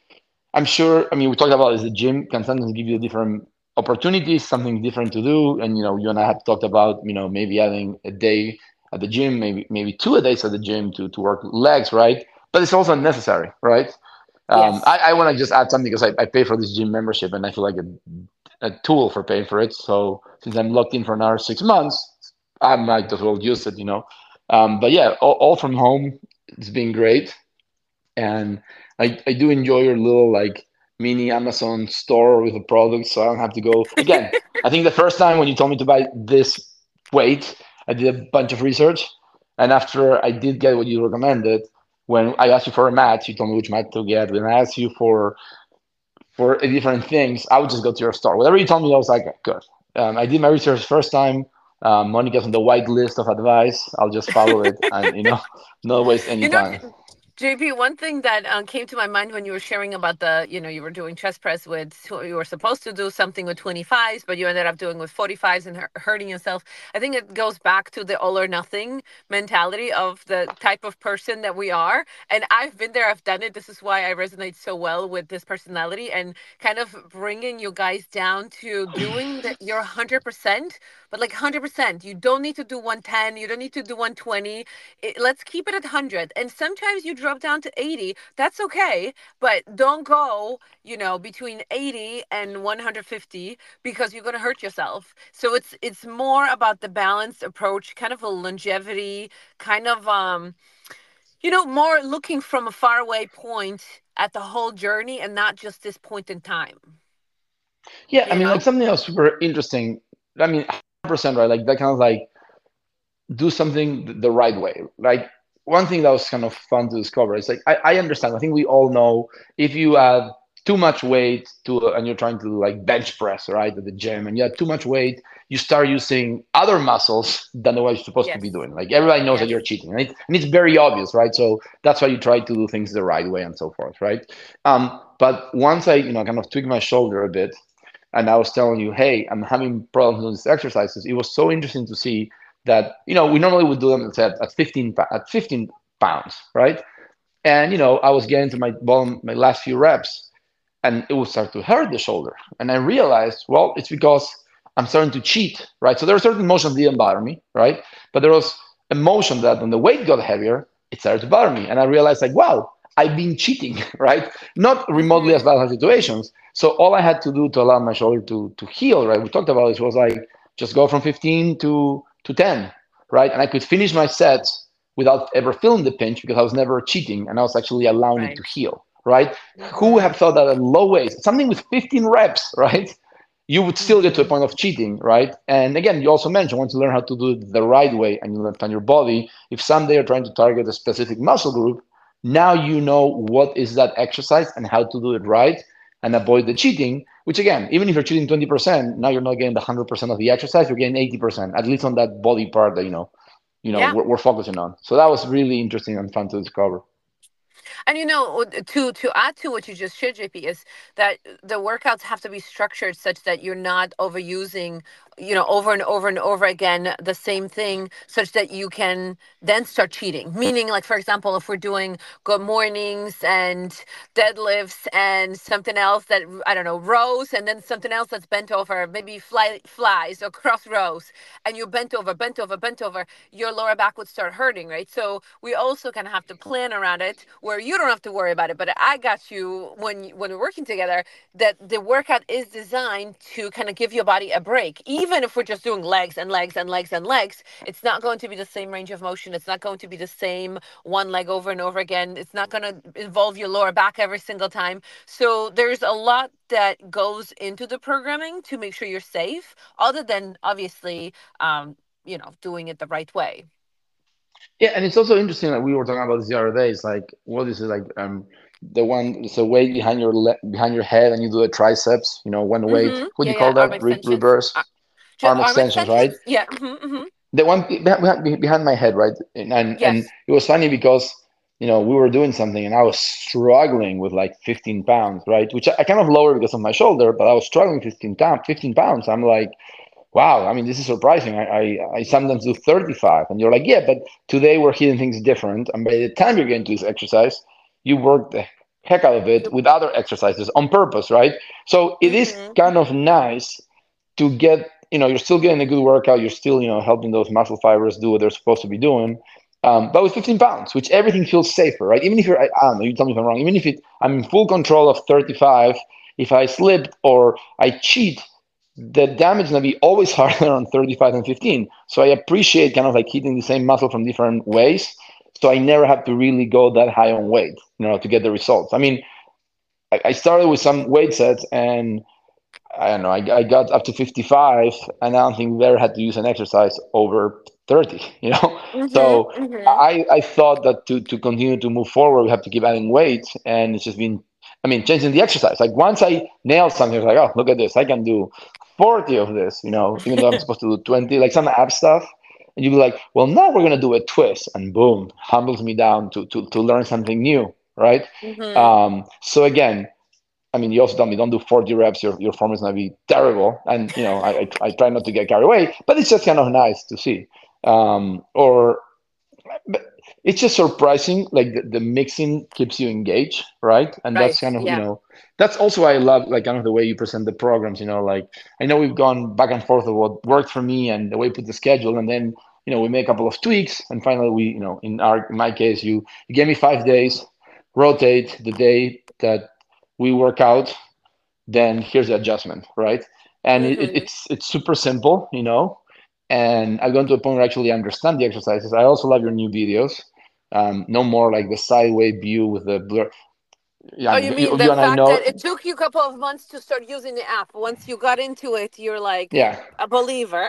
I'm sure. I mean, we talked about is the gym can sometimes give you different opportunities, something different to do, and you know, you and I have talked about you know maybe adding a day at the gym, maybe maybe two a days at the gym to to work legs, right? But it's also necessary, right? Um, I, Yes. I want to just add something because I, I pay for this gym membership and I feel like a, a tool for paying for it. So since I'm locked in for another six months, I might as well use it, you know. Um, but yeah, all, all from home. It's been great, and I, I do enjoy your little like mini Amazon store with the products, so I don't have to go again. I think the first time when you told me to buy this weight, I did a bunch of research, and after I did get what you recommended, when I asked you for a mat, you told me which mat to get. When I asked you for for different things, I would just go to your store. Whatever you told me, I was like, good. Um, I did my research first time. Um, Monica's on the white list of advice. I'll just follow it and you know, not waste any You know, time. J P, one thing that um, came to my mind when you were sharing about the, you know, you were doing chest press with, you were supposed to do something with twenty-fives, but you ended up doing with forty-fives and hurting yourself. I think it goes back to the all or nothing mentality of the type of person that we are. And I've been there, I've done it. This is why I resonate so well with this personality and kind of bringing you guys down to doing the, your one hundred percent, but like one hundred percent. You don't need to do one ten, you don't need to do one twenty. It, let's keep it at one hundred. And sometimes you drop down to eighty. That's okay. But don't go, you know, between eighty and one hundred fifty because you're going to hurt yourself. So it's it's more about the balanced approach, kind of a longevity, kind of um, you know, more looking from a faraway point at the whole journey and not just this point in time. Yeah, I You mean, like know? something else super interesting. I mean, one hundred percent right. Like that kind of like do something the right way. Like one thing that was kind of fun to discover is like I, I understand. I think we all know if you add too much weight to and you're trying to do like bench press right at the gym and you add too much weight, you start using other muscles than the way you're supposed to be Yes. doing. Like everybody knows that Yes. you're cheating, and, it, and it's very obvious, right? So that's why you try to do things the right way and so forth, right? Um, but once I you know kind of tweaked my shoulder a bit and I was telling you, hey, I'm having problems with these exercises. It was so interesting to see that you know we normally would do them at, at fifteen at fifteen pounds, right? And you know I was getting to my bottom my last few reps, and it would start to hurt the shoulder, and I realized, well, it's because I'm starting to cheat, right? So there are certain motions that didn't bother me, right? But there was a motion that when the weight got heavier, it started to bother me, and I realized like, wow, I've been cheating, right? Not remotely as Mm-hmm. bad as situations. So all I had to do to allow my shoulder to to heal, right? We talked about this was like just go from fifteen to to ten, right? And I could finish my sets without ever feeling the pinch because I was never cheating and I was actually allowing it to Right. heal, right? Who Mm-hmm. have thought that at low weights, something with fifteen reps, right? You would still get to a Mm-hmm. point of cheating, right? And again, you also mentioned once you learn how to do it the right way and you learn on your body, if someday you're trying to target a specific muscle group, now you know what is that exercise and how to do it right and avoid the cheating, which again, even if you're cheating twenty percent, now you're not getting the one hundred percent of the exercise, you're getting eighty percent, at least on that body part that, you know, you know, Yeah. we're, we're focusing on. So that was really interesting and fun to discover. And you know, to to add to what you just shared, J P, is that the workouts have to be structured such that you're not overusing you know, over and over and over again, the same thing, such that you can then start cheating. Meaning, like, for example, if we're doing good mornings and deadlifts and something else that, I don't know, rows, and then something else that's bent over, maybe fly, flies or cross rows, and you bent over, bent over, bent over, your lower back would start hurting, right? So we also kind of have to plan around it where you don't have to worry about it. But I got you when when we're working together, that the workout is designed to kind of give your body a break. Even if we're just doing legs and legs and legs and legs, it's not going to be the same range of motion. It's not going to be the same one leg over and over again. It's not going to involve your lower back every single time. So there's a lot that goes into the programming to make sure you're safe, other than obviously, um, you know, doing it the right way. Yeah, and it's also interesting. Like we were talking about this the other day. It's like what is it like? Um, the one it's a weight behind your le behind your head, and you do the triceps. You know, one weight. Mm-hmm. What do Yeah, you call yeah. that? Arm Re extensions. reverse Uh, just arm arm extensions, right? extensions. Yeah. Mm-hmm, mm-hmm. The one be- behind, behind my head, right? And, and and Yes. it was funny because you know we were doing something, and I was struggling with like fifteen pounds, right? Which I, I kind of lowered because of my shoulder, but I was struggling fifteen pounds. fifteen pounds. I'm like, wow, I mean, this is surprising. I, I, I sometimes do thirty-five, and you're like, yeah, but today we're hitting things different. And by the time you're getting to this exercise, you work the heck out of it You. with other exercises on purpose, right? So it is Mm-hmm. kind of nice to get, you know, you're still getting a good workout. You're still, you know, helping those muscle fibers do what they're supposed to be doing. Um, but with fifteen pounds, which everything feels safer, right? Even if you're, I, I don't know, you tell me if I'm wrong. Even if it, I'm in full control of thirty-five, if I slip or I cheat, the damage is going to be always harder on thirty-five and fifteen. So I appreciate kind of like hitting the same muscle from different ways. So I never have to really go that high on weight, you know, to get the results. I mean, I, I started with some weight sets and I don't know, I, I got up to fifty-five and I don't think we ever had to use an exercise over thirty, you know? Mm-hmm. So Mm-hmm. I, I thought that to, to continue to move forward, we have to keep adding weight. And it's just been, I mean, changing the exercise. Like once I nailed something, I was like, oh, look at this. I can do forty of this, you know, even though I'm supposed to do twenty, like some ab stuff. And you'd be like, well, now we're going to do a twist. And boom, humbles me down to, to, to learn something new, right? Mm-hmm. Um, so again, I mean, you also told me don't do forty reps. Your your form is gonna be terrible. And you know, I, I I try not to get carried away, but it's just kind of nice to see. Um, or but it's just surprising. Like the, the mixing keeps you engaged, right? And that's Right. kind of you Yeah. know that's also why I love like kind of the way you present the programs. You know, like I know we've gone back and forth of what worked for me and the way you put the schedule, and then you know we make a couple of tweaks, and finally we you know in our in my case you you gave me five days, rotate the day that we work out, then here's the adjustment, right? And it, Mm-hmm. it's it's super simple, you know. And I've gone to a point where I actually understand the exercises. I also love your new videos. Um, no more like the sideway view with the blur. Oh, Yeah, you you, mean you the and I fact that know. it took you a couple of months to start using the app? Once you got into it, you're like Yeah, a believer.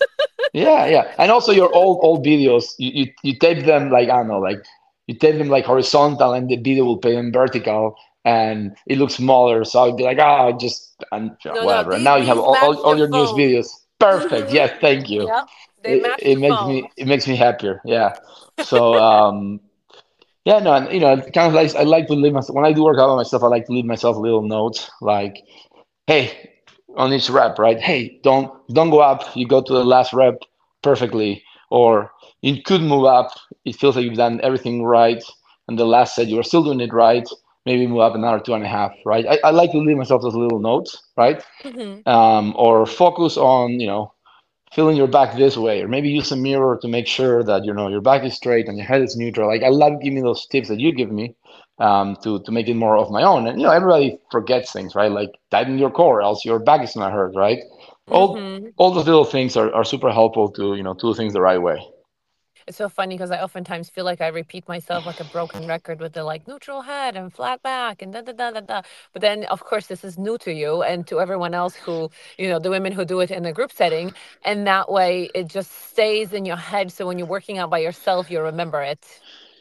yeah, yeah. And also your old old videos, you, you you tape them like I don't know, like you tape them like horizontal, and the video will pay them vertical, and it looks smaller. So I'd be like, oh, just and you know, No, no, whatever. And these now you have these all, all, match all the your newest phone. videos. Perfect. Mm-hmm. Yes, thank you. Yep, they it, match it the makes phone. me it makes me happier. Yeah. So um yeah, no, and you know, kind of like I like to leave myself when I do work out on myself. I like to leave myself little notes like, hey, on each rep, right? Hey, don't don't go up. You go to the last rep perfectly, or you could move up. It feels like you've done everything right, and the last set you are still doing it right. Maybe move up another two and a half, right? I, I like to leave myself those little notes, right? Mm-hmm. Um, or focus on you know feeling your back this way, or maybe use a mirror to make sure that you know your back is straight and your head is neutral. Like I love giving those tips that you give me um, to to make it more of my own. And you know, everybody forgets things, right? Like tighten your core, else your back is gonna hurt, right? All Mm-hmm. all those little things are, are super helpful to you know to do things the right way. It's so funny because I oftentimes feel like I repeat myself like a broken record with the like neutral head and flat back and da da da da da. But then, of course, this is new to you and to everyone else who, you know, the women who do it in a group setting. And that way it just stays in your head. So when you're working out by yourself, you remember it.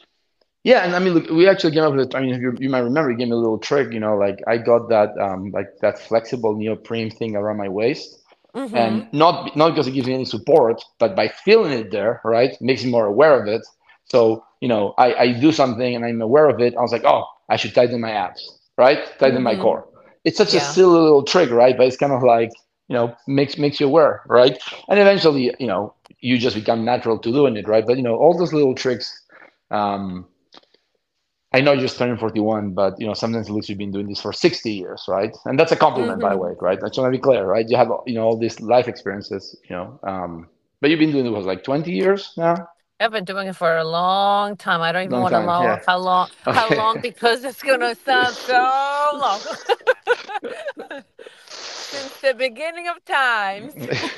Yeah, and I mean, look, we actually came up with. I mean, if you, you might remember, you gave me a little trick. You know, like I got that um, like that flexible neoprene thing around my waist, and Mm-hmm. not not because it gives me any support, but by feeling it there, right, makes me more aware of it. So you know, I, I do something and I'm aware of it. I was like, oh, I should tighten my abs, right, tighten my Mm-hmm. core. It's such a Yeah. silly little trick, right? But it's kind of like you know, makes makes you aware, right? And eventually, you know, you just become natural to doing it, right? But you know, all those little tricks. Um, I know you're just turning forty-one, but you know, sometimes it looks you've been doing this for sixty years, right? And that's a compliment, by the Hmm. way, right? I just want to be clear, right? You have, you know, all these life experiences, you know, um, but you've been doing it was like twenty years now, I've been doing it for a long time. I don't even long want to time, know yeah. how long, how Okay. long, because it's gonna sound so long. Since the beginning of times.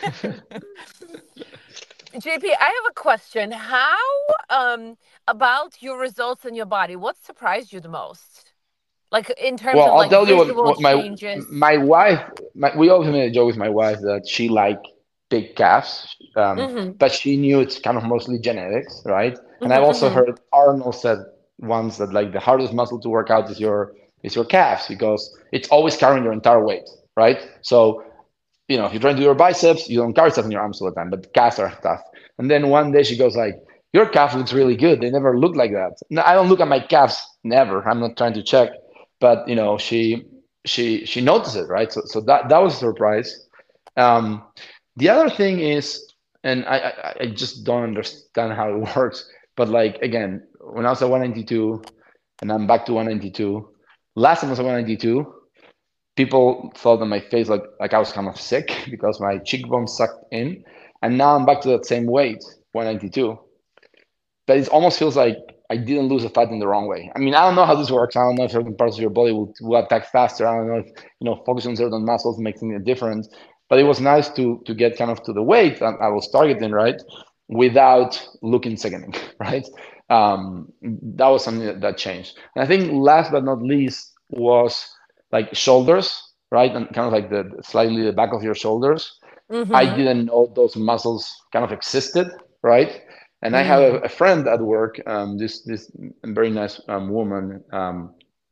J P, I have a question. How um about your results in your body? What surprised you the most? Like in terms Well, of I'll like tell you what, visual what my changes. my wife. My, we always made a joke with my wife that she like big calves, um, Mm-hmm. but she knew it's kind of mostly genetics, right? And I've also Mm-hmm. heard Arnold said once that like the hardest muscle to work out is your is your calves because it's always carrying your entire weight, right? So you know, if you're trying to do your biceps, you don't carry stuff in your arms all the time, but the calves are tough. And then one day she goes like, "Your calf looks really good. They never look like that." No, I don't look at my calves, never. I'm not trying to check, but you know, she she she noticed it, right? So so that that was a surprise. Um, the other thing is, and I, I I just don't understand how it works, but like again, when I was at one ninety-two, and I'm back to one ninety-two. Last time I was at one ninety-two, people thought that my face like like I was kind of sick because my cheekbones sucked in, and now I'm back to that same weight, one ninety-two. But it almost feels like I didn't lose the fat in the wrong way. I mean, I don't know how this works. I don't know if certain parts of your body will, will attack faster. I don't know if you know focusing on certain muscles makes a difference. But it was nice to to get kind of to the weight that I was targeting, right, without looking sickening, right? Um, that was something that, that changed. And I think last but not least was like shoulders, right, and kind of like the slightly the back of your shoulders. I Mm-hmm. didn't know those muscles kind of existed, right? And I have a, Mm. a friend at work, um, this this very nice um, woman um,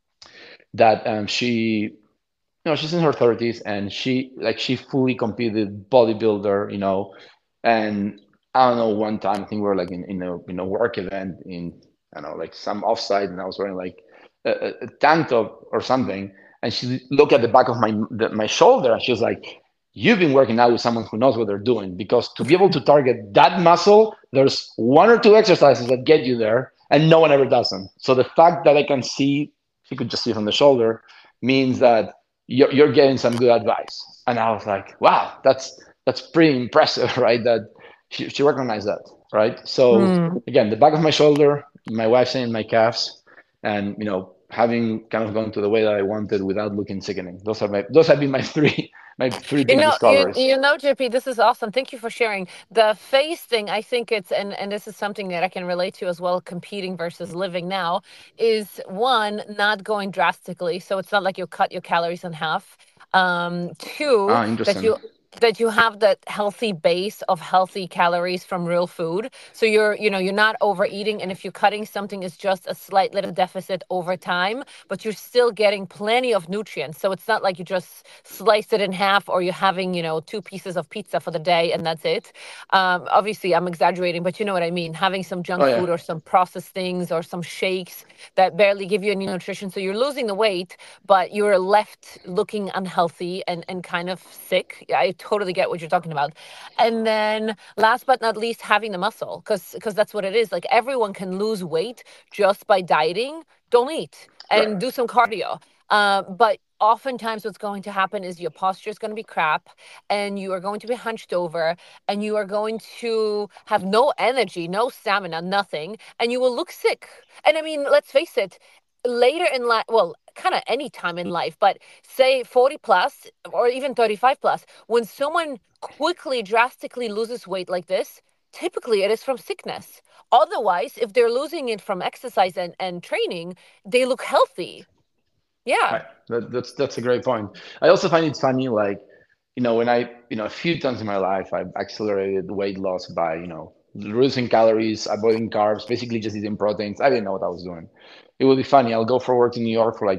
that um, she, you know, she's in her thirties and she like she fully competed bodybuilder, you know, and I don't know one time I think we were like in, in a in a work event in I don't know like some offsite and I was wearing like a, a a tank top or something and she looked at the back of my the, my shoulder and she was like, "You've been working out with someone who knows what they're doing because to be able to target that muscle, there's one or two exercises that get you there, and no one ever does them. So the fact that I can see, she could just see from the shoulder, means that you're, you're getting some good advice." And I was like, "Wow, that's that's pretty impressive, right?" That she, she recognized that, right? So Mm. again, the back of my shoulder, my wife saying my calves, and you know, having kind of gone to the way that I wanted without looking sickening. Those are my those have been my three my three You big know, you discoveries. you know, J P, this is awesome. Thank you for sharing the face thing. I think it's and and this is something that I can relate to as well. Competing versus living now is one, not going drastically, so it's not like you cut your calories in half. Um, two, Ah, that interesting. you that you have that healthy base of healthy calories from real food. So you're you know you're not overeating, and if you're cutting something, it's just a slight little deficit over time, but you're still getting plenty of nutrients. So it's not like you just slice it in half or you're having, you know, two pieces of pizza for the day and that's it. Um, obviously, I'm exaggerating, but you know what I mean. Having some Oh junk yeah. food or some processed things or some shakes that barely give you any nutrition. So you're losing the weight, but you're left looking unhealthy and, and kind of sick. I totally get what you're talking about. And then last but not least, having the muscle, because because that's what it is. Like everyone can lose weight just by dieting. Don't eat Right. and do some cardio. Uh, but oftentimes, what's going to happen is your posture is going to be crap, and you are going to be hunched over, and you are going to have no energy, no stamina, nothing, and you will look sick. And I mean, let's face it, later in life, well, kind of any time in life, but say forty plus or even thirty-five plus, when someone quickly, drastically loses weight like this, typically it is from sickness. Otherwise, if they're losing it from exercise and, and training, they look healthy. Yeah. Right. That, that's that's a great point. I also find it funny, like, you know, when I, you know, a few times in my life, I've accelerated weight loss by, you know, reducing calories, avoiding carbs, basically just eating proteins. I didn't know what I was doing. It would be funny. I'll go for work in New York for like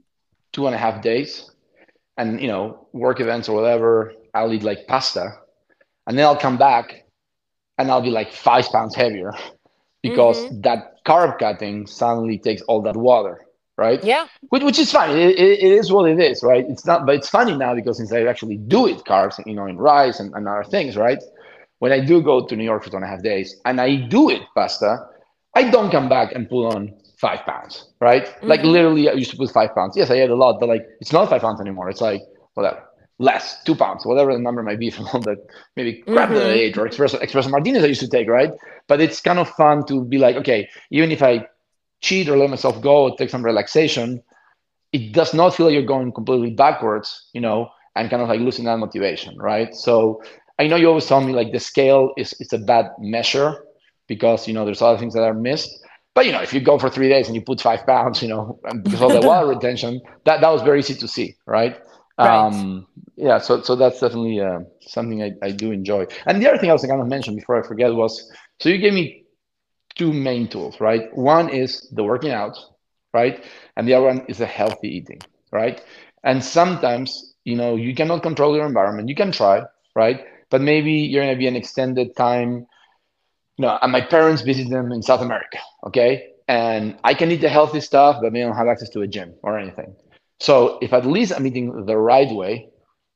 two and a half days, and you know, work events or whatever. I'll eat like pasta, and then I'll come back, and I'll be like five pounds heavier because Mm-hmm. that carb cutting suddenly takes all that water, right? Yeah. Which, which is fine. It, it, it is what it is, right? It's not, but it's funny now because since I actually do it carbs, you know, in rice and, and other things, right? When I do go to New York for two and a half days and I do it pasta, I don't come back and put on five pounds, right? Like Mm-hmm. literally, I used to put five pounds. Yes, I ate a lot, but like it's not five pounds anymore. It's like whatever, less, two pounds, whatever the number might be from all that maybe crap that I Mm-hmm. ate or espresso, espresso martinis I used to take, right? But it's kind of fun to be like, okay, even if I cheat or let myself go or take some relaxation, it does not feel like you're going completely backwards, you know, and kind of like losing that motivation, right? So I know you always tell me like the scale is it's a bad measure because you know there's other things that are missed. But you know, if you go for three days and you put five pounds, you know, and because of the water retention, that that was very easy to see, right? Right. Um, yeah, so so that's definitely uh, something I, I do enjoy. And the other thing I was going to mention before I forget was, so you gave me two main tools, right? One is the working out, right? And the other one is the healthy eating, right? And sometimes, you know, you cannot control your environment. You can try, right? But maybe you're going to be an extended time. You know, and my parents visit them in South America, okay? And I can eat the healthy stuff, but they don't have access to a gym or anything. So if at least I'm eating the right way,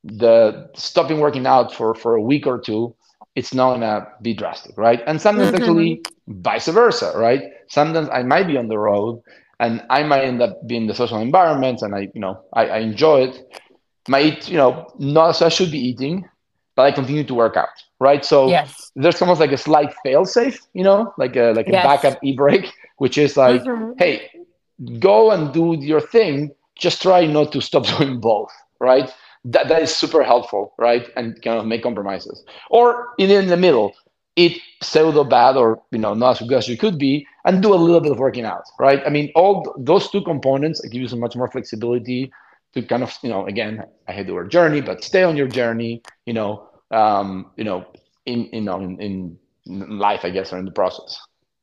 the stopping working out for for a week or two, it's not gonna be drastic, right? And sometimes Mm-hmm. actually vice versa, right? Sometimes I might be on the road and I might end up being the social environments and I, you know, I, I enjoy it. Might eat, you know, not as I should be eating, but I continue to work out, right? So Yes. there's almost like a slight fail safe, you know, like a like a Yes. backup e brake, which is like, Mm-hmm. hey, go and do your thing. Just try not to stop doing both, right? That that is super helpful, right? And kind of make compromises, or in in the middle, eat pseudo bad or you know not as good as you could be, and do a little bit of working out, right? I mean, all th- those two components give you so much more flexibility to kind of you know again, I hate the word journey, but stay on your journey, you know, um, you know, in you know in, in life, I guess, or in the process.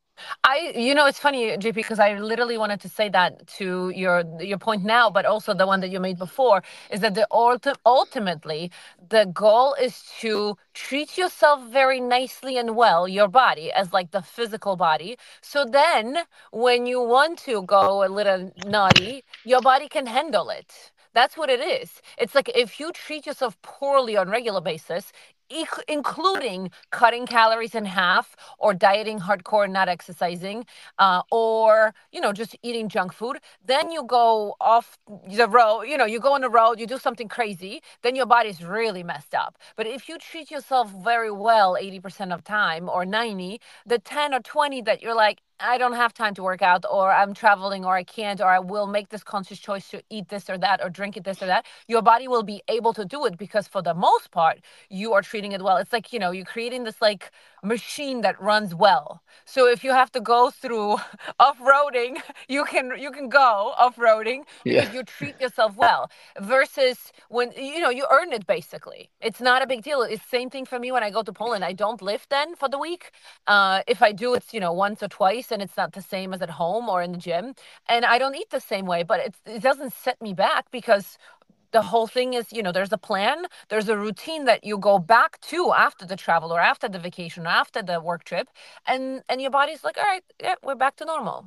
I, you know, it's funny, J P, because I literally wanted to say that to your your point now, but also the one that you made before, is that the ulti- ultimately the goal is to treat yourself very nicely and well, your body as like the physical body. So then, when you want to go a little naughty, your body can handle it. That's what it is. It's like if you treat yourself poorly on regular basis, ec- including cutting calories in half or dieting hardcore and not exercising, uh, or you know just eating junk food, then you go off the road, you know you go on the road, you do something crazy, then your body's really messed up. But if you treat yourself very well eighty percent of time or ninety, the ten or twenty that you're like, I don't have time to work out, or I'm traveling, or I can't, or I will make this conscious choice to eat this or that, or drink it this or that, your body will be able to do it because for the most part, you are treating it well. It's like, you know, you're creating this like machine that runs well. So if you have to go through off-roading, you can you can go off-roading Yeah, because you treat yourself well. Versus when you know you earn it basically. It's not a big deal. It's the same thing for me when I go to Poland. I don't lift then for the week. Uh, if I do, it's you know once or twice, and it's not the same as at home or in the gym. And I don't eat the same way, but it's, it doesn't set me back because the whole thing is, you know, there's a plan, there's a routine that you go back to after the travel or after the vacation or after the work trip, and and your body's like, all right, yeah, we're back to normal.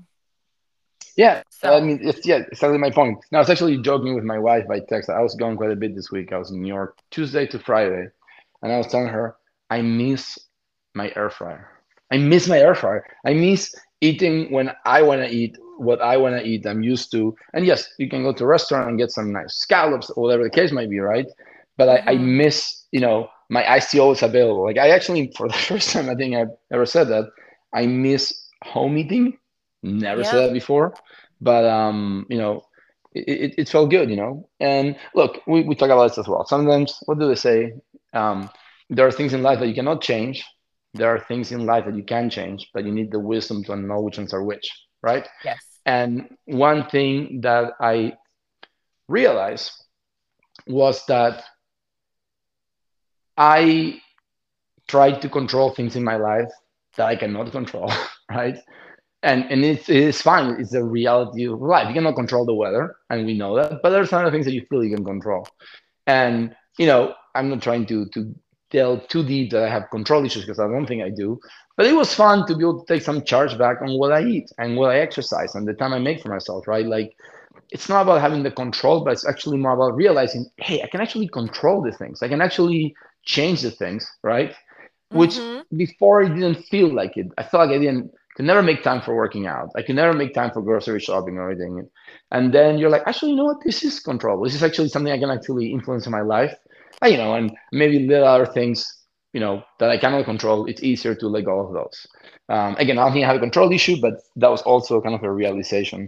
yeah. I So mean, it's yeah, exactly my point. Now, I was actually joking with my wife by text. I was gone quite a bit this week. I was in New York Tuesday to Friday, and I was telling her I miss my air fryer. I miss my air fryer. I miss eating when I want to eat what I want to eat. I'm used to. And yes, you can go to a restaurant and get some nice scallops or whatever the case might be, right? But I, I mm-hmm. miss, you know, my iced tea always available. Like I actually, for the first time, I think I've ever said that. I miss home eating. Never said Yeah. that before, but um, you know, it, it, it felt good, you know. And look, we, we talk about this as well. Sometimes, what do they say? Um, there are things in life that you cannot change. There are things in life that you can change, but you need the wisdom to know which ones are which, right? Yes. And one thing that I realized was that I tried to control things in my life that I cannot control, right? And and it's it's fine. It's the reality of life. You cannot control the weather, and we know that. But there's other things that you feel you can control. And you know, I'm not trying to to delve too deep that I have control issues because I don't think I do. But it was fun to be able to take some charge back on what I eat and what I exercise and the time I make for myself, right? Like it's not about having the control, but it's actually more about realizing, hey, I can actually control the things. I can actually change the things, right? Which Mm-hmm. before it didn't feel like it. I felt like I didn't could never make time for working out. I could never make time for grocery shopping or anything. And then you're like, actually, you know what? This is control. This is actually something I can actually influence in my life. Uh, you know, and maybe little other things, you know, that I cannot control. It's easier to let go of those. Um, again, I don't think I have a control issue, but that was also kind of a realization.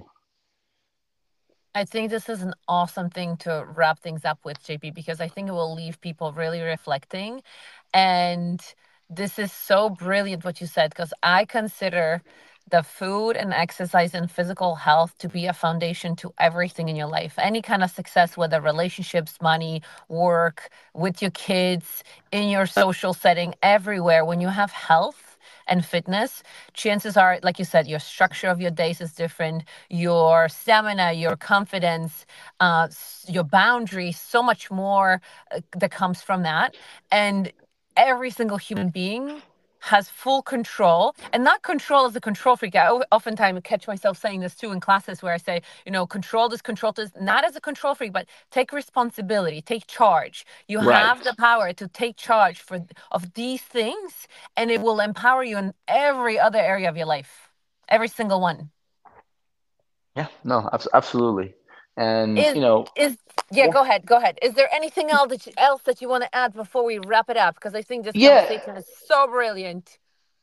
I think this is an awesome thing to wrap things up with, J P, because I think it will leave people really reflecting. And this is so brilliant what you said, because I consider the food and exercise and physical health to be a foundation to everything in your life. Any kind of success, whether relationships, money, work, with your kids, in your social setting, everywhere, when you have health and fitness, chances are, like you said, your structure of your days is different, your stamina, your confidence, uh, your boundaries, so much more uh, that comes from that. And every single human being has full control, and not control as a control freak. I oftentimes catch myself saying this too in classes where I say, you know, control this, control this, not as a control freak, but take responsibility, take charge. You Right. have the power to take charge for of these things, and it will empower you in every other area of your life, every single one. Yeah. No. Abs- absolutely. And Is you know, is Yeah, yeah, go ahead, go ahead. Is there anything else that you, else that you want to add before we wrap it up? Because I think this yeah. conversation is so brilliant.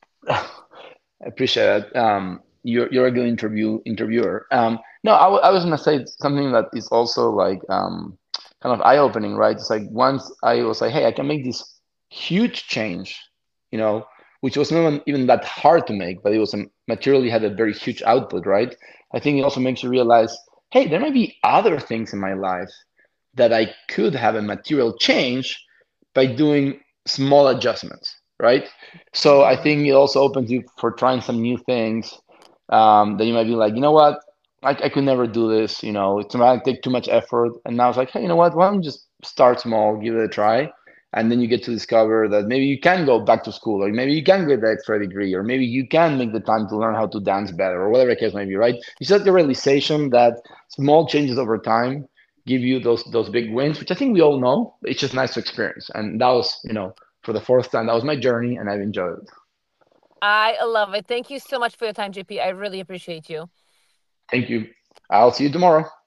I appreciate it. Um, you're you're a good interview interviewer. Um, no, I, w- I was gonna say something that is also like um, kind of eye opening, right? It's like once I was like, hey, I can make this huge change, you know, which was not even that hard to make, but it was a, materially had a very huge output, right? I think it also makes you realize, hey, there might be other things in my life that I could have a material change by doing small adjustments, right? So I Hmm. think it also opens you for trying some new things um, that you might be like, you know what, I, I could never do this. You know, it's might take too much effort. And now it's like, hey, you know what? Why don't you just start small, give it a try, and then you get to discover that maybe you can go back to school, or maybe you can get that extra degree, or maybe you can make the time to learn how to dance better, or whatever the case may be. Right? It's just the realization that small changes over time give you those those big wins, which I think we all know. It's just nice to experience, and that was, you know, for the fourth time, that was my journey, and I've enjoyed it. I love it. Thank you so much for your time, J P. I really appreciate you. Thank you. I'll see you tomorrow.